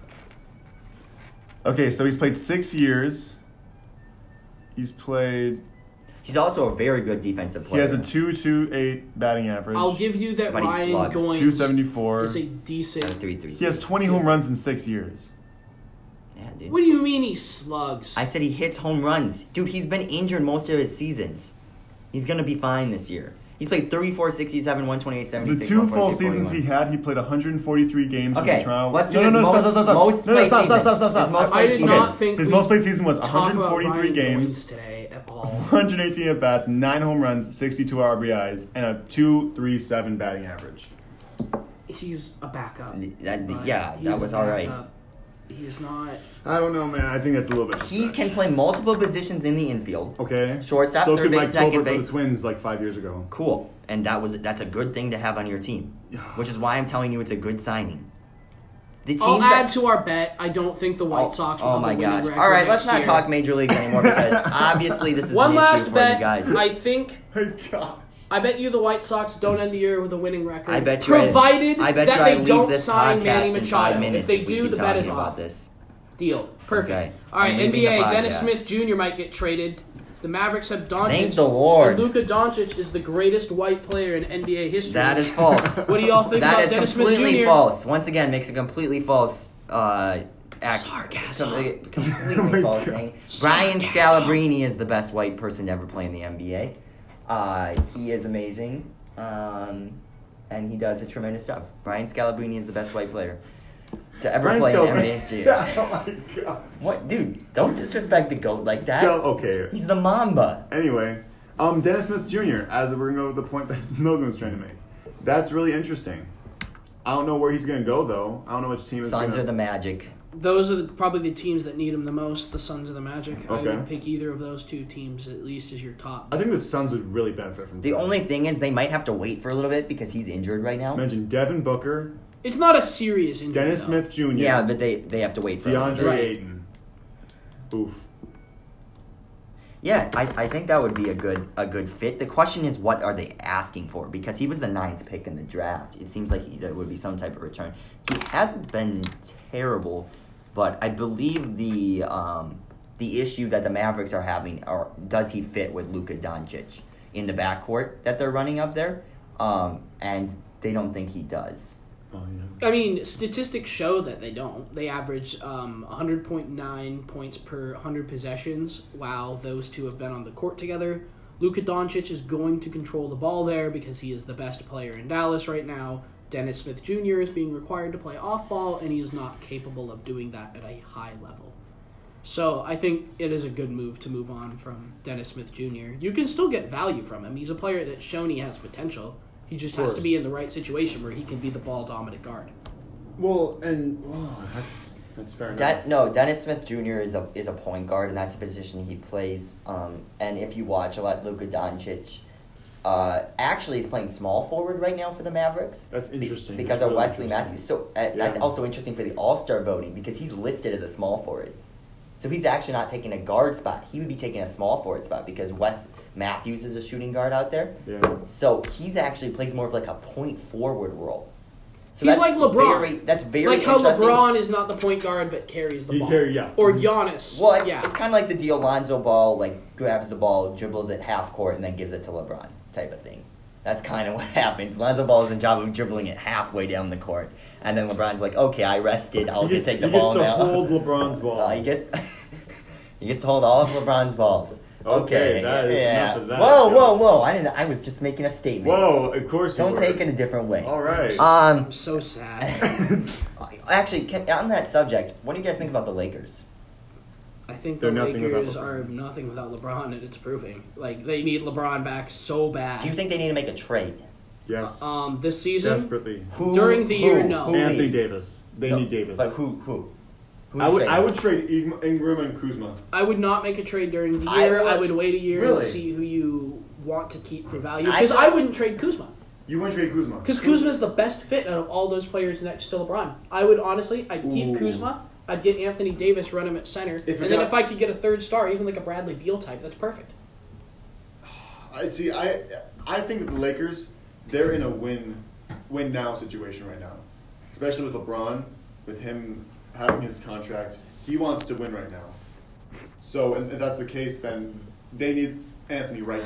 Okay, so he's played 6 years. He's played. He's also a very good defensive He player. has a 2.28 batting average. I'll give you that But he Ryan slugs. Goins 274. is a And a decent. 3.3. He has 20 home runs in 6 years. Yeah, dude. What do you mean he slugs? I said he hits home runs. Dude, he's been injured most of his seasons. He's going to be fine this year. He's played 34, 67, 128, The 76. 2 full 142, seasons he 41. had, he played 143 games with Okay, the Toronto. let's do no, his no, no, most- stop, stop, stop, most no, no, played stop, season. stop, stop, stop, His most stop. I did season. not think His we most played season was talk about 143 Ryan games, Goins today at all. 118 at bats, 9 home runs, 62 RBIs, and a 2.37 batting average. He's a backup. but Yeah, he's that a was all right. backup. He's not. I don't know, man. I think that's a little bit. He stretch. can play multiple positions in the infield. Okay. Shortstop, so third could base, Mike second Tolbert for base. the Twins like 5 years ago. Cool. And that's a good thing to have on your team. Which is why I'm telling you it's a good signing. The teams I'll that, add to our bet. I don't think the White Sox will Oh have my a winning gosh. record All right, let's next not year. talk Major Leagues anymore because obviously this is One an last issue for bet. you guys. I think. Hey, gosh. I bet you the White Sox don't end the year with a winning record. I bet you I provided bet that you I they leave don't this sign podcast Manny in 5 Machado. minutes If they we do, keep the bet talking is about off. this. Deal. Perfect. Okay. All right, I'm leaving NBA. the Dennis podcast. Smith Jr. might get traded. The Mavericks have Doncic. Thank the Lord. And Luka Doncic is the greatest white player in NBA history. That is false. What do y'all think That about is Dennis Smith completely Jr.? false. Once again, makes a completely false Sarcasm. completely false thing. Brian Scalabrine is the best white person to ever play in the NBA. He is amazing, and he does a tremendous job. Brian Scalabrine is the best white player to ever Brian play in Scalabrine. NBA history. Oh my god. What, dude? Don't disrespect the GOAT like that. Okay. He's the Mamba. Anyway, Dennis Smith Jr. As we're gonna go with the point that Logan was trying to make. That's really interesting. I don't know where he's gonna go though. I don't know which team is. Suns gonna... are the Magic. Those are probably the teams that need him the most. The Suns of the Magic. I Okay. would pick either of those two teams at least as your top. I think the Suns would really benefit from. The Suns. only thing is they might have to wait for a little bit because he's injured right now. Mention Devin Booker, It's not a serious injury. Dennis though. Smith Jr. Yeah, but they have to wait for a little DeAndre bit. Right. Ayton. Oof. Yeah, I think that would be a good fit. The question is, what are they asking for? Because he was the 9th pick in the draft. It seems like there would be some type of return. He hasn't been terrible, but I believe the issue that the Mavericks are having are, does he fit with Luka Doncic in the backcourt that they're running up there? And they don't think he does. Oh yeah. I mean, statistics show that they don't. They average 100.9 points per 100 possessions while those two have been on the court together. Luka Doncic is going to control the ball there because he is the best player in Dallas right now. Dennis Smith Jr. is being required to play off ball, and he is not capable of doing that at a high level. So I think it is a good move to move on from Dennis Smith Jr. You can still get value from him. He's a player that's shown he has potential. He just has to be in the right situation where he can be the ball-dominant guard. Well, and that's fair enough. Dennis Smith Jr. is a point guard, and that's the position he plays. And if you watch a lot, Luka Doncic actually is playing small forward right now for the Mavericks. That's interesting. Because That's of really Wesley interesting. Matthews. So that's Yeah. also interesting for the All-Star voting because he's listed as a small forward. So he's actually not taking a guard spot. He would be taking a small forward spot because Wes Matthews is a shooting guard out there. Yeah. So he's actually plays more of like a point forward role. So He's that's like LeBron. That's very Like how interesting. LeBron is not the point guard but carries the He ball. yeah. Or Giannis. Well, yeah. it's kind of like the deal Lonzo Ball, like, grabs the ball, dribbles it half court, and then gives it to LeBron type of thing. That's kind of what happens. Lonzo Ball is in job of dribbling it halfway down the court. And then LeBron's like, okay, I rested. I'll just take the ball now. He gets to hold LeBron's ball. He gets to hold all of LeBron's balls. Okay, that is enough of that. Whoa! I was just making a statement. Whoa, of course you Don't were. take it a different way. All right. I'm so sad. Actually, on that subject, what do you guys think about the Lakers? I think They're the nothing without Lakers LeBron. are nothing without LeBron, and it's proving. Like, they need LeBron back so bad. Do you think they need to make a trade? Yes. This season? Desperately. During the year, no. Who Anthony leaves? Davis. They No, need Davis. But who? I would trade Ingram and Kuzma. I would not make a trade during the I year. would- I would wait a year Really? and see who you want to keep for value. I Because thought- I wouldn't trade Kuzma. You wouldn't trade Kuzma. Because Kuzma's the best fit out of all those players next to LeBron. I would honestly, I'd keep Ooh. Kuzma. I'd get Anthony Davis, run him at center. If And you then got- if I could get a third star, even like a Bradley Beal type, that's perfect. I see. I think that the Lakers, they're in a win now situation right now, especially with LeBron, with him having his contract. He wants to win right now. So, and if that's the case, then they need Anthony right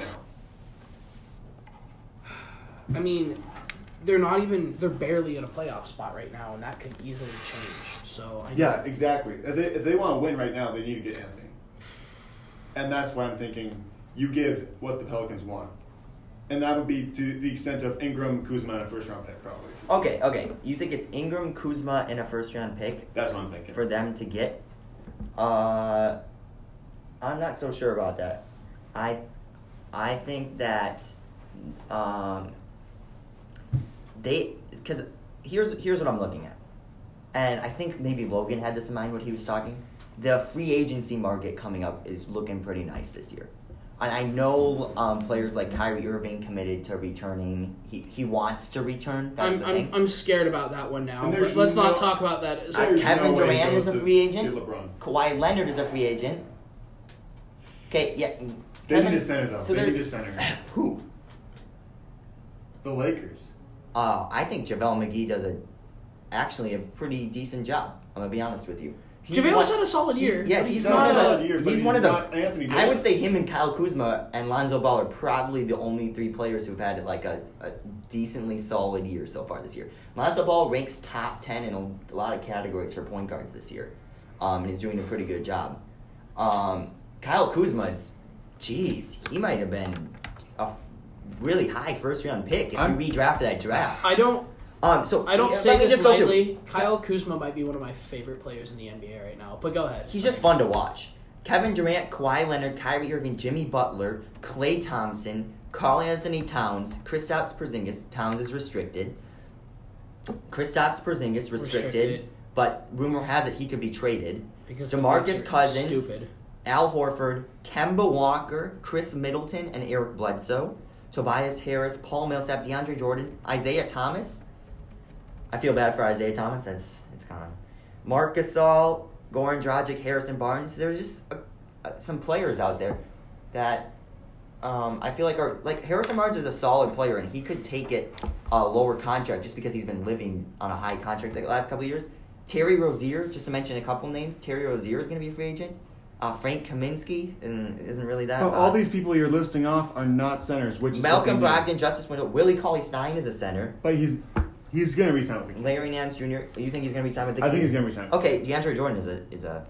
now. I mean, they're barely in a playoff spot right now, and that could easily change. So Yeah, exactly. If they want to win right now, they need to get Anthony. And that's why I'm thinking you give what the Pelicans want. And that would be to the extent of Ingram, Kuzma, and a first-round pick, probably. Okay. You think it's Ingram, Kuzma, and a first-round pick That's what I'm thinking. for them to get? I'm not so sure about that. I think that because here's what I'm looking at, and I think maybe Logan had this in mind when he was talking. The free agency market coming up is looking pretty nice this year. And I know players like Kyrie Irving committed to returning. He wants to return. That's the thing. I'm scared about that one now. And there's But let's not no- talk about that. There's Kevin no way he Durant goes is a to free agent. get LeBron. Kawhi Leonard is a free agent. Okay, yeah. They need a center, though. So they they're- need a center. Who? The Lakers. I think JaVale McGee does actually a pretty decent job. I'm gonna be honest with you. JaVale's had a solid year. Yeah, but he's He's one not of a the. solid year, but He's he's one of the. not Anthony I would Davis. say him and Kyle Kuzma and Lonzo Ball are probably the only three players who've had like a decently solid year so far this year. Lonzo Ball ranks top 10 in a lot of categories for point guards this year, and he's doing a pretty good job. Kyle Kuzma's, he might have been a really high first round pick if you redrafted that draft. I don't So I don't let say me this just go through. lightly. Kyle Kuzma might be one of my favorite players in the NBA right now. But go ahead. He's just fun to watch. Kevin Durant, Kawhi Leonard, Kyrie Irving, Jimmy Butler, Klay Thompson, Karl Anthony Towns, Kristaps Porzingis. Towns is restricted. Kristaps Porzingis restricted, but rumor has it he could be traded. Because the DeMarcus Knicks are Cousins, stupid. Al Horford, Kemba Walker, Chris Middleton, and Eric Bledsoe. Tobias Harris, Paul Millsap, DeAndre Jordan, Isaiah Thomas. I feel bad for Isaiah Thomas. It's gone. Marc Gasol, Goran Dragic, Harrison Barnes. There's just some players out there that I feel like are like Harrison Barnes is a solid player and he could take it a lower contract just because he's been living on a high contract the last couple of years. Terry Rozier, just to mention a couple names, Terry Rozier is going to be a free agent. Frank Kaminsky isn't really that. All these people you're listing off are not centers, which is Malcolm what they Brogdon, Justice Winslow, Willie Cauley-Stein is a center. But he's going to resign with the Kings. Larry Nance Jr. You think he's going to be signed with the I Kings? think he's going to resign. Okay, DeAndre Jordan is a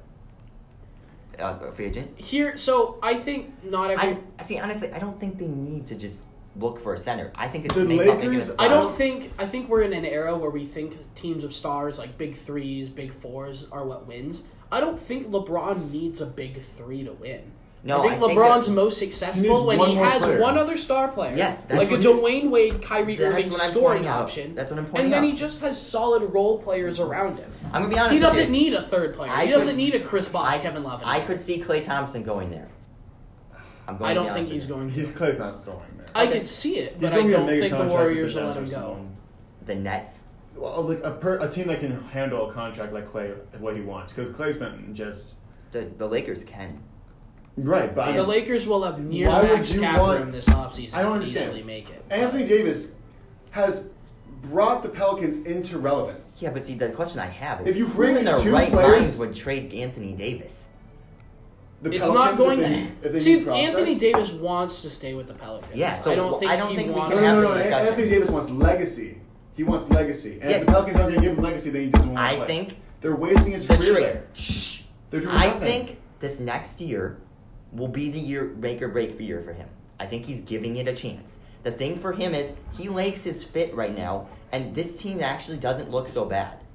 free agent. Here, so I think not every. Honestly, I don't think they need to just look for a center. I think it's The make up making a Lakers- spot. I think we're in an era where we think teams of stars like big threes, big fours are what wins. I don't think LeBron needs a big three to win. No, I think I think LeBron's that- most He needs successful when one he more has player. one other star player. Yes, that's like a what he- Dwayne Wade, Kyrie That's Irving what I'm scoring pointing out. option. That's what I'm pointing And then out. he just has solid role players around him. I'm going to be honest He with doesn't you. need a third player. I He doesn't could- need a Chris Bosh, Kevin Love. I could see Klay Thompson going there. I'm going I to don't be think honest he's with you. going to. His Clay's not going there. I Okay. could see it, He's but I gonna get a don't mega think the contract Warriors with will the let him Nets or go. someone. The Nets. Well, like a team that can handle a contract like Clay, what he wants, because Clay's been just The Lakers can. right. But The Lakers will have near Why would max you cap want- room this offseason. I don't and understand. Easily make it. Anthony Davis has brought the Pelicans into relevance. Yeah, but see, the question I have is If you who bring in their two right players- minds would trade Anthony Davis? The It's Pelicans, not going. if they See, need prospects. Anthony Davis wants to stay with the Pelicans. Yeah, so I don't think he we wants. can No, have no, this no. discussion. Anthony Davis wants legacy. He wants legacy. And Yes. if the Pelicans aren't going to give him legacy, then he doesn't want to I play. think They're wasting his the career trade. there. Shh. They're doing I nothing. think this next year will be the year make or break year for him. I think he's giving it a chance. The thing for him is he likes his fit right now, and this team actually doesn't look so bad.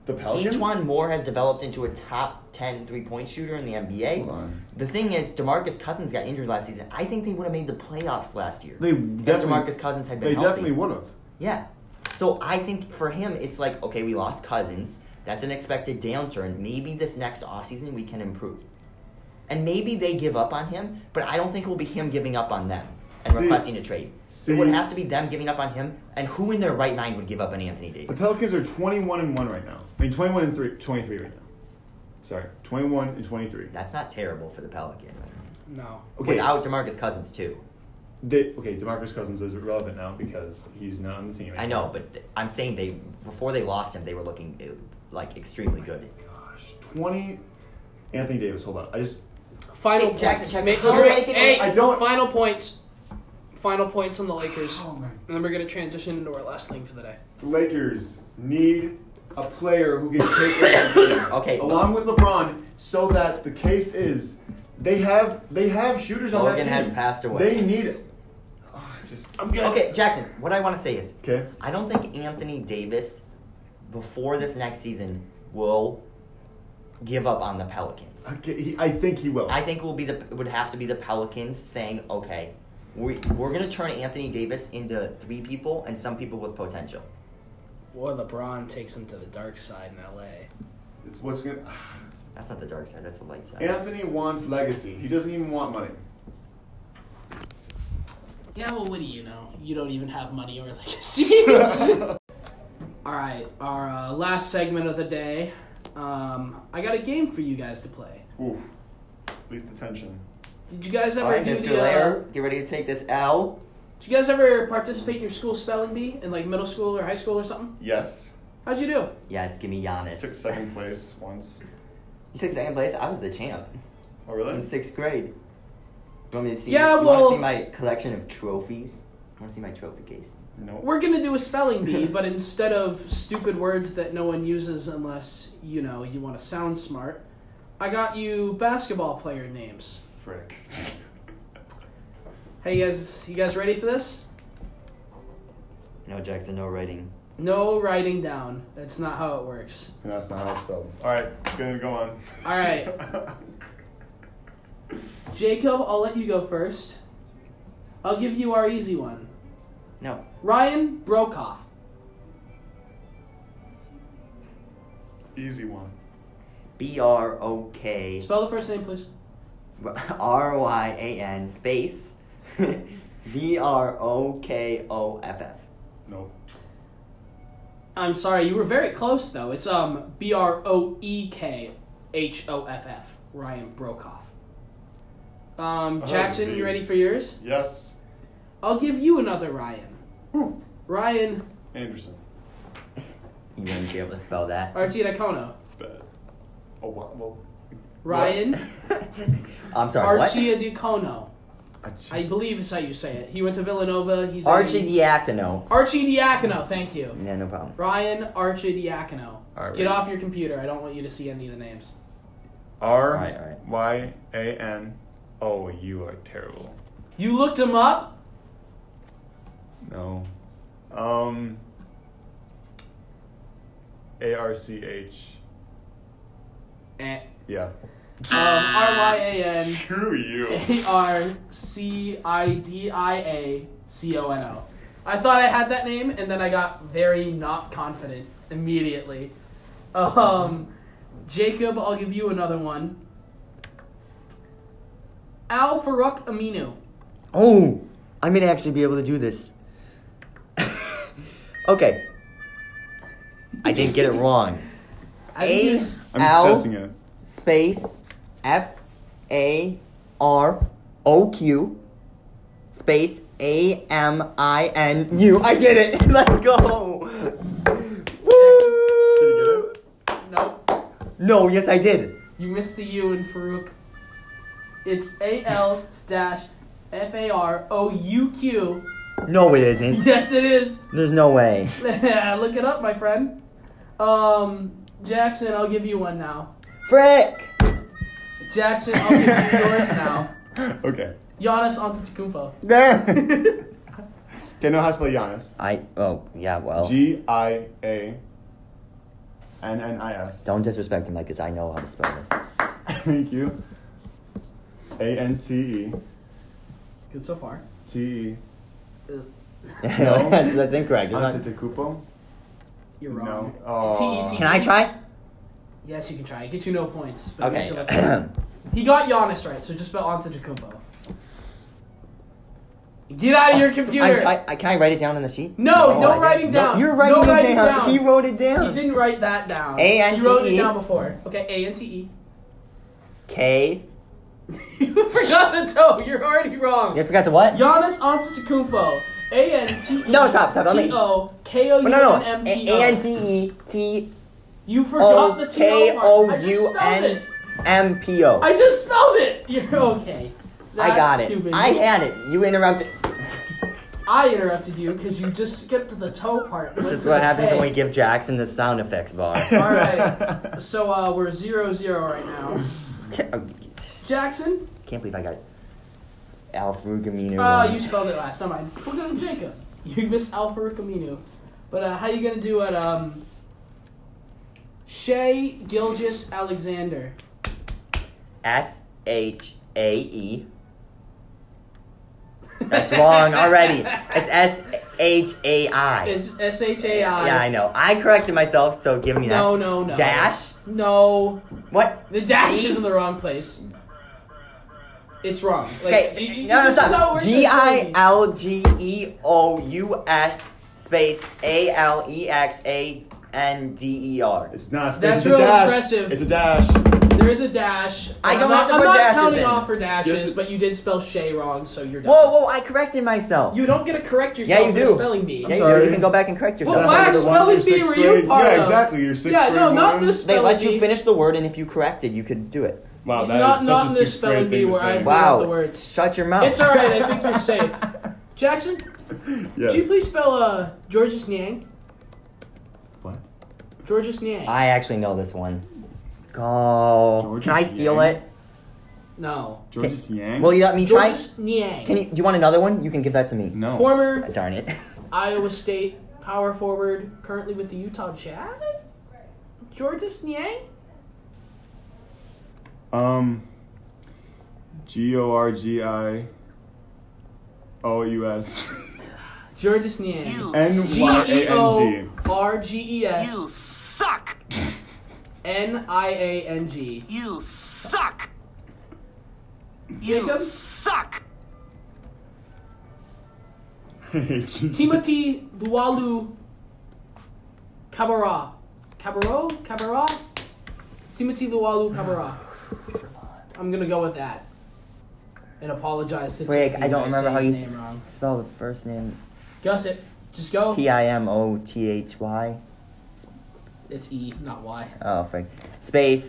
The Pelicans? Ejuan Moore has developed into a top 10 3-point shooter in the NBA. Hold on. The thing is, DeMarcus Cousins got injured last season. I think they would have made the playoffs last year. They if definitely, DeMarcus Cousins had been they healthy. definitely would have. Yeah. So I think for him, it's like, okay, we lost Cousins. That's an expected downturn. Maybe this next offseason we can improve. And maybe they give up on him, but I don't think it will be him giving up on them and requesting a trade. It would have to be them giving up on him, and who in their right mind would give up on Anthony The Davis? Pelicans are 21-1 right now. I mean, 23 right now. Sorry, 21-23. That's not terrible for the Pelicans. No. Okay, Without DeMarcus Cousins, too. DeMarcus Cousins is irrelevant now because he's not on the team anymore. I know, but I'm saying before they lost him, they were looking like extremely good. Gosh, 20. Anthony Davis, hold on. Final Hey, Jackson, points. Jackson, Make- how let's are make- they- hey, I don't- Final points. Final points on the Lakers. Oh, my. And then we're going to transition into our last thing for the day. The Lakers need a player who can take over the game. Okay. Along with LeBron, so that the case is they have shooters on that Logan team. has passed away. They need it. I'm good. Okay, Jackson, what I want to say is, Okay. I don't think Anthony Davis, before this next season, will give up on the Pelicans. I think he will. I think it would have to be the Pelicans saying, okay, we're going to turn Anthony Davis into 3 people and some people with potential. Or LeBron takes him to the dark side in LA. It's what's gonna. That's not the dark side, that's the light side. Anthony wants legacy. He doesn't even want money. Yeah, well, what do you know? You don't even have money or legacy. All right, our last segment of the day. I got a game for you guys to play. Oof. At least the tension. Did you guys ever All right, do Mr. the? Lair, get ready to take this L. Did you guys ever participate in your school spelling bee in like middle school or high school or something? Yes. How'd you do? Yes, give me Giannis. Took second place once. You took second place? I was the champ Oh really? in 6th grade. You want me to see? Yeah, you well- want to see my collection of trophies? You want to see my trophy case? No. We're gonna do a spelling bee, but instead of stupid words that no one uses unless you want to sound smart, I got you basketball player names. Frick. Hey, you guys ready for this? No, Jackson, no writing. No writing down. That's not how it works. That's not how it's spelled. All right, go on. All right, Jacob, I'll let you go first. I'll give you our easy one. No. Ryan Brokoff. Easy one. B-R-O-K Spell the first name, please. R-Y-A-N space V-R-O-K-O-F-F. Nope. I'm sorry, you were very close though. It's Broekhoff. Ryan Brokoff. Jackson, you ready for yours? Yes. I'll give you another Ryan. Whew. Ryan Anderson. You wouldn't be able to spell that. Archidiakono. Bad. Oh wow. Well. Ryan I'm sorry, what? Archidiakono. I believe is how you say it. He went to Villanova. He's Archidiakono. Archidiakono, thank you. Yeah, no problem. Ryan Archidiakono. All right, Get ready? off your computer. I don't want you to see any of the names. R-Y-A-N-O. You are terrible. You looked him up? No. A-R-C-H. Eh. Yeah. R-Y-A-N. Screw you. A-R-C-I-D-I-A-C-O-N-O. I thought I had that name, and then I got very not confident immediately. Jacob, I'll give you another one. Al Farouk Aminu. Oh, I may actually be able to do this. Okay. I didn't get it wrong. I think he's- I'm just testing it. Space F-A-R-O-Q space A-M-I-N-U. I did it! Let's go! Woo! Did you get it? Nope. No, yes I did. You missed the U in Farouk. It's A-L-F-A-R-O-U-Q. No, it isn't. Yes, it is. There's no way. Look it up, my friend. Jackson, I'll give you one now. Frick! Jackson, I'll give you yours now. Okay. Giannis Antetokounmpo. Okay, know how to spell Giannis. Yeah, well. G-I-A. Annis. Don't disrespect him like this. I know how to spell this. Thank you. Ante. Good so far. Te. That's incorrect. There's not- Antetokounmpo. You're wrong. No. Oh. T-E-T. Can I try? Yes, you can try. It gets you no points. But Okay. He got Giannis right, so just spell Antetokounmpo. Get out of your computer. Can I write it down on the sheet? No, no I writing didn't. down. You're writing No it writing down. down. He wrote it down. He didn't write that down. A-N-T-E. He wrote it down before. Okay, A-N-T-E. K. You forgot the toe. You're already wrong. You forgot the what? Giannis Antetokounmpo. A-N-T-E. No, stop. Let me. T-O-K-O-U-N-M-P-O. A-N-T-E-T. You forgot the T-O part. I just spelled it. M-P-O. I just spelled it. You're okay. I got it. Stupid. I had it. You interrupted. I interrupted you because you just skipped to the toe part. This Went is to what the happens K. when we give Jackson the sound effects bar. Alright. So we're 0-0 right now. Jackson? Can't believe I got Alfred Gamino. You spelled it last. Never mind. We'll go to Jacob. You missed Alpha Camino. But how you gonna do it? Shea Gilgeous Alexander. S-H-A-E. That's wrong already. It's S-H-A-I. It's S-H-A-I. Yeah, I know. I corrected myself, so give me that. No. Dash? No. What? The dash is in the wrong place. It's wrong. Like, Okay, no, this is how it stop. works. G-I-L-G-E-O-U-S space A-L-E-X-A-N-D-E-R. It's not a space. That's it's a real dash. impressive. It's a dash. There is a dash. I don't have to I'm put not dashes counting in. off for dashes, Yes, but you did spell Shay wrong, so you're done. Whoa, I corrected myself. You don't get to correct yourself Yeah, you for do. spelling bee. Yeah, you do. sorry. You can go back and correct What yourself. wax That's like spelling your bee sixth were you grade- part Yeah, of? exactly. Your sixth Yeah, grade no, not one. this They spelling let you bee. finish the word, and if you corrected, you could do it. Wow, that Not- is not such in a this sixth spelling grade bee thing to where say. I- Wow. the words. Shut your mouth. It's alright, I think you're safe. Jackson, Yes. could you please spell Georges Niang? What? Georges Niang. I actually know this one. Go. Georges Can I steal Yang? it? No. Georges Yang? Will you let me try? Georges Niang. Do you want another one? You can give that to me. No. Former Darn it. Iowa State power forward, currently with the Utah Jazz? Georges Niang? Georgious. Georges Niang. N-Y-A-N-G. Georges. You suck! Niang. You suck! You Jacob? suck! Timothy Lualu Cabarra. Cabarra? Timothy Lualu Cabarra. I'm gonna go with that. And apologize to Frick, Timothy I don't if remember say how his you name wrong. spell the first name. Guess it. Just go. Timothy. It's E, not Y. Oh, frick. Space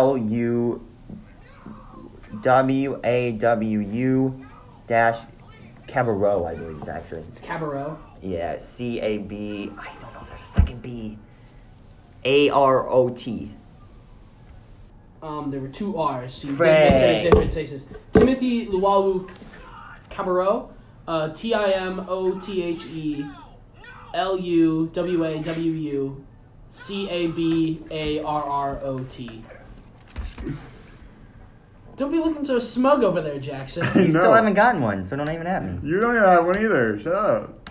Luwawu dash Cabarro, I believe it's actually. It's Cabarro. Yeah, C-A-B. I don't know if there's a second B. A-R-O-T. There were two R's, so you did Frick. miss it in different places. Timothy Lualu Cabarro, Timothy Don't be looking so smug over there, Jackson. You No. still haven't gotten one, so don't even at me. You don't even have one either. Shut up.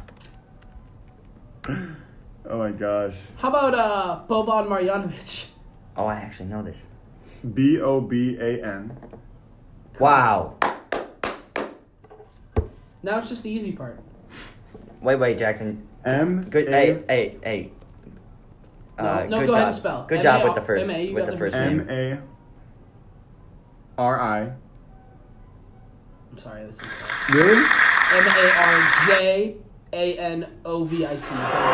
Oh my gosh. How about Boban Marjanovic? Oh, I actually know this. B-O-B-A-N. Wow. Now it's just the easy part. Wait, Jackson. M. Good. Hey. No, good go job. ahead and spell. Good job with the M-A-R- first M-A, you with got the the first first name. M-A-R-I. I'm sorry, that's Really? Marjanovic.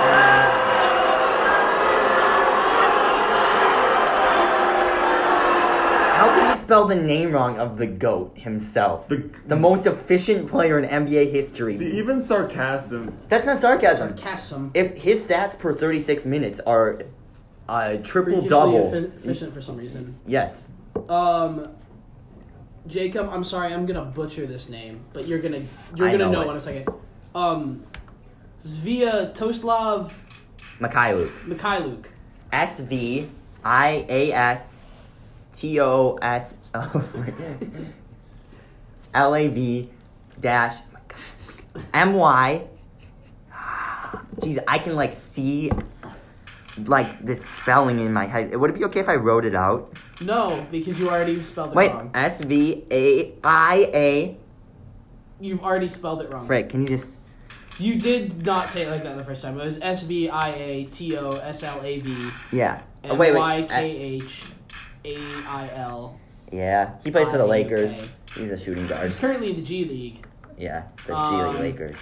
How could you spell the name wrong of the GOAT himself? The most efficient player in NBA history. See, even sarcasm. That's not sarcasm. Sarcasm. If his stats per 36 minutes are triple Freakishly double. efficient for some reason. Yes. Jacob, I'm sorry, I'm gonna butcher this name, but you're gonna I know know it. in a second. Sviatoslav Mikhailuk. Mikhailuk. SVIASTOSLAV dash MY. Jeez, I can like see like the spelling in my head. Would it be okay if I wrote it out? No, because you already spelled it Wait, wrong. SVAIA. You've already spelled it wrong. Frick, can you just? You did not say it like that the first time. It was SVIATOSLAV. Yeah. And Wait. YKHAIL. Yeah, he plays for the IUK. Lakers. He's a shooting guard. He's currently in the G League. Yeah, the G League Lakers.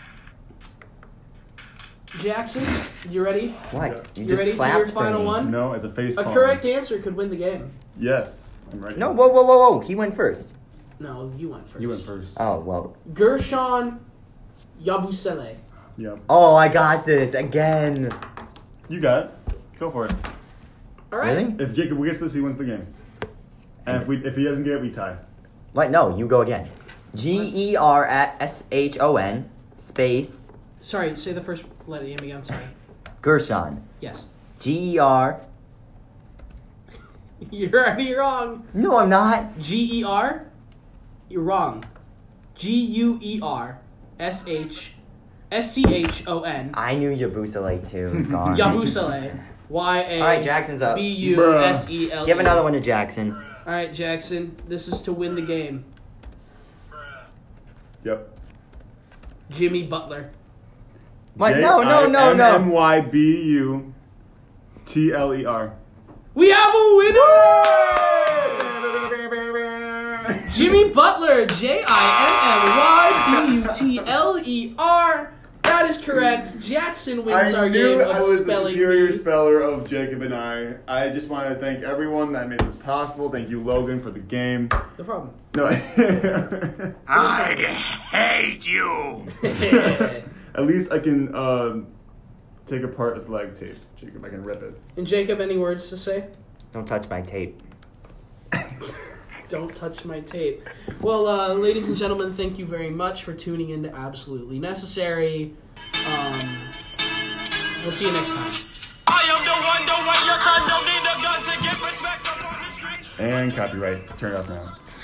Jackson, you ready? What? Yeah. You ready for your final one? No, as a face A palm. correct answer could win the game. Yes, I'm ready. No, whoa. He went first. No, you went first. You went first. Oh, well. Gershon Yabusele. Yep. Oh, I got this again. You got it. Go for it. All right. Really? If Jacob gets this, he wins the game. And if he doesn't get it, we tie. What? No, you go again. GERSHON space Sorry, say the first letter name again. I'm sorry. Gershon. Yes. GER. You're already wrong. No, I'm not. GER? You're wrong. GUERSHON. I knew Yabusele too. Darn. Yabusele. YA. All right, Jackson's up. BUSELE. Give another one to Jackson. All right, Jackson. This is to win the game. Yep. Jimmy Butler. What? No. JIMMYBUTLER. We have a winner! Jimmy Butler. JIMMYBUTLER. That is correct. Jackson wins our game I of was the spelling superior bee. speller of Jacob and I. I just want to thank everyone that made this possible. Thank you, Logan, for the game. No problem. No. I hate you. At least I can take apart the flag tape, Jacob. I can rip it. And Jacob, any words to say? Don't touch my tape. Don't touch my tape. Well, ladies and gentlemen, thank you very much for tuning in to Absolutely Necessary. We'll see you next time. I am the one your son don't need a gun to get respect up on the street. And copyright. Turn it off now.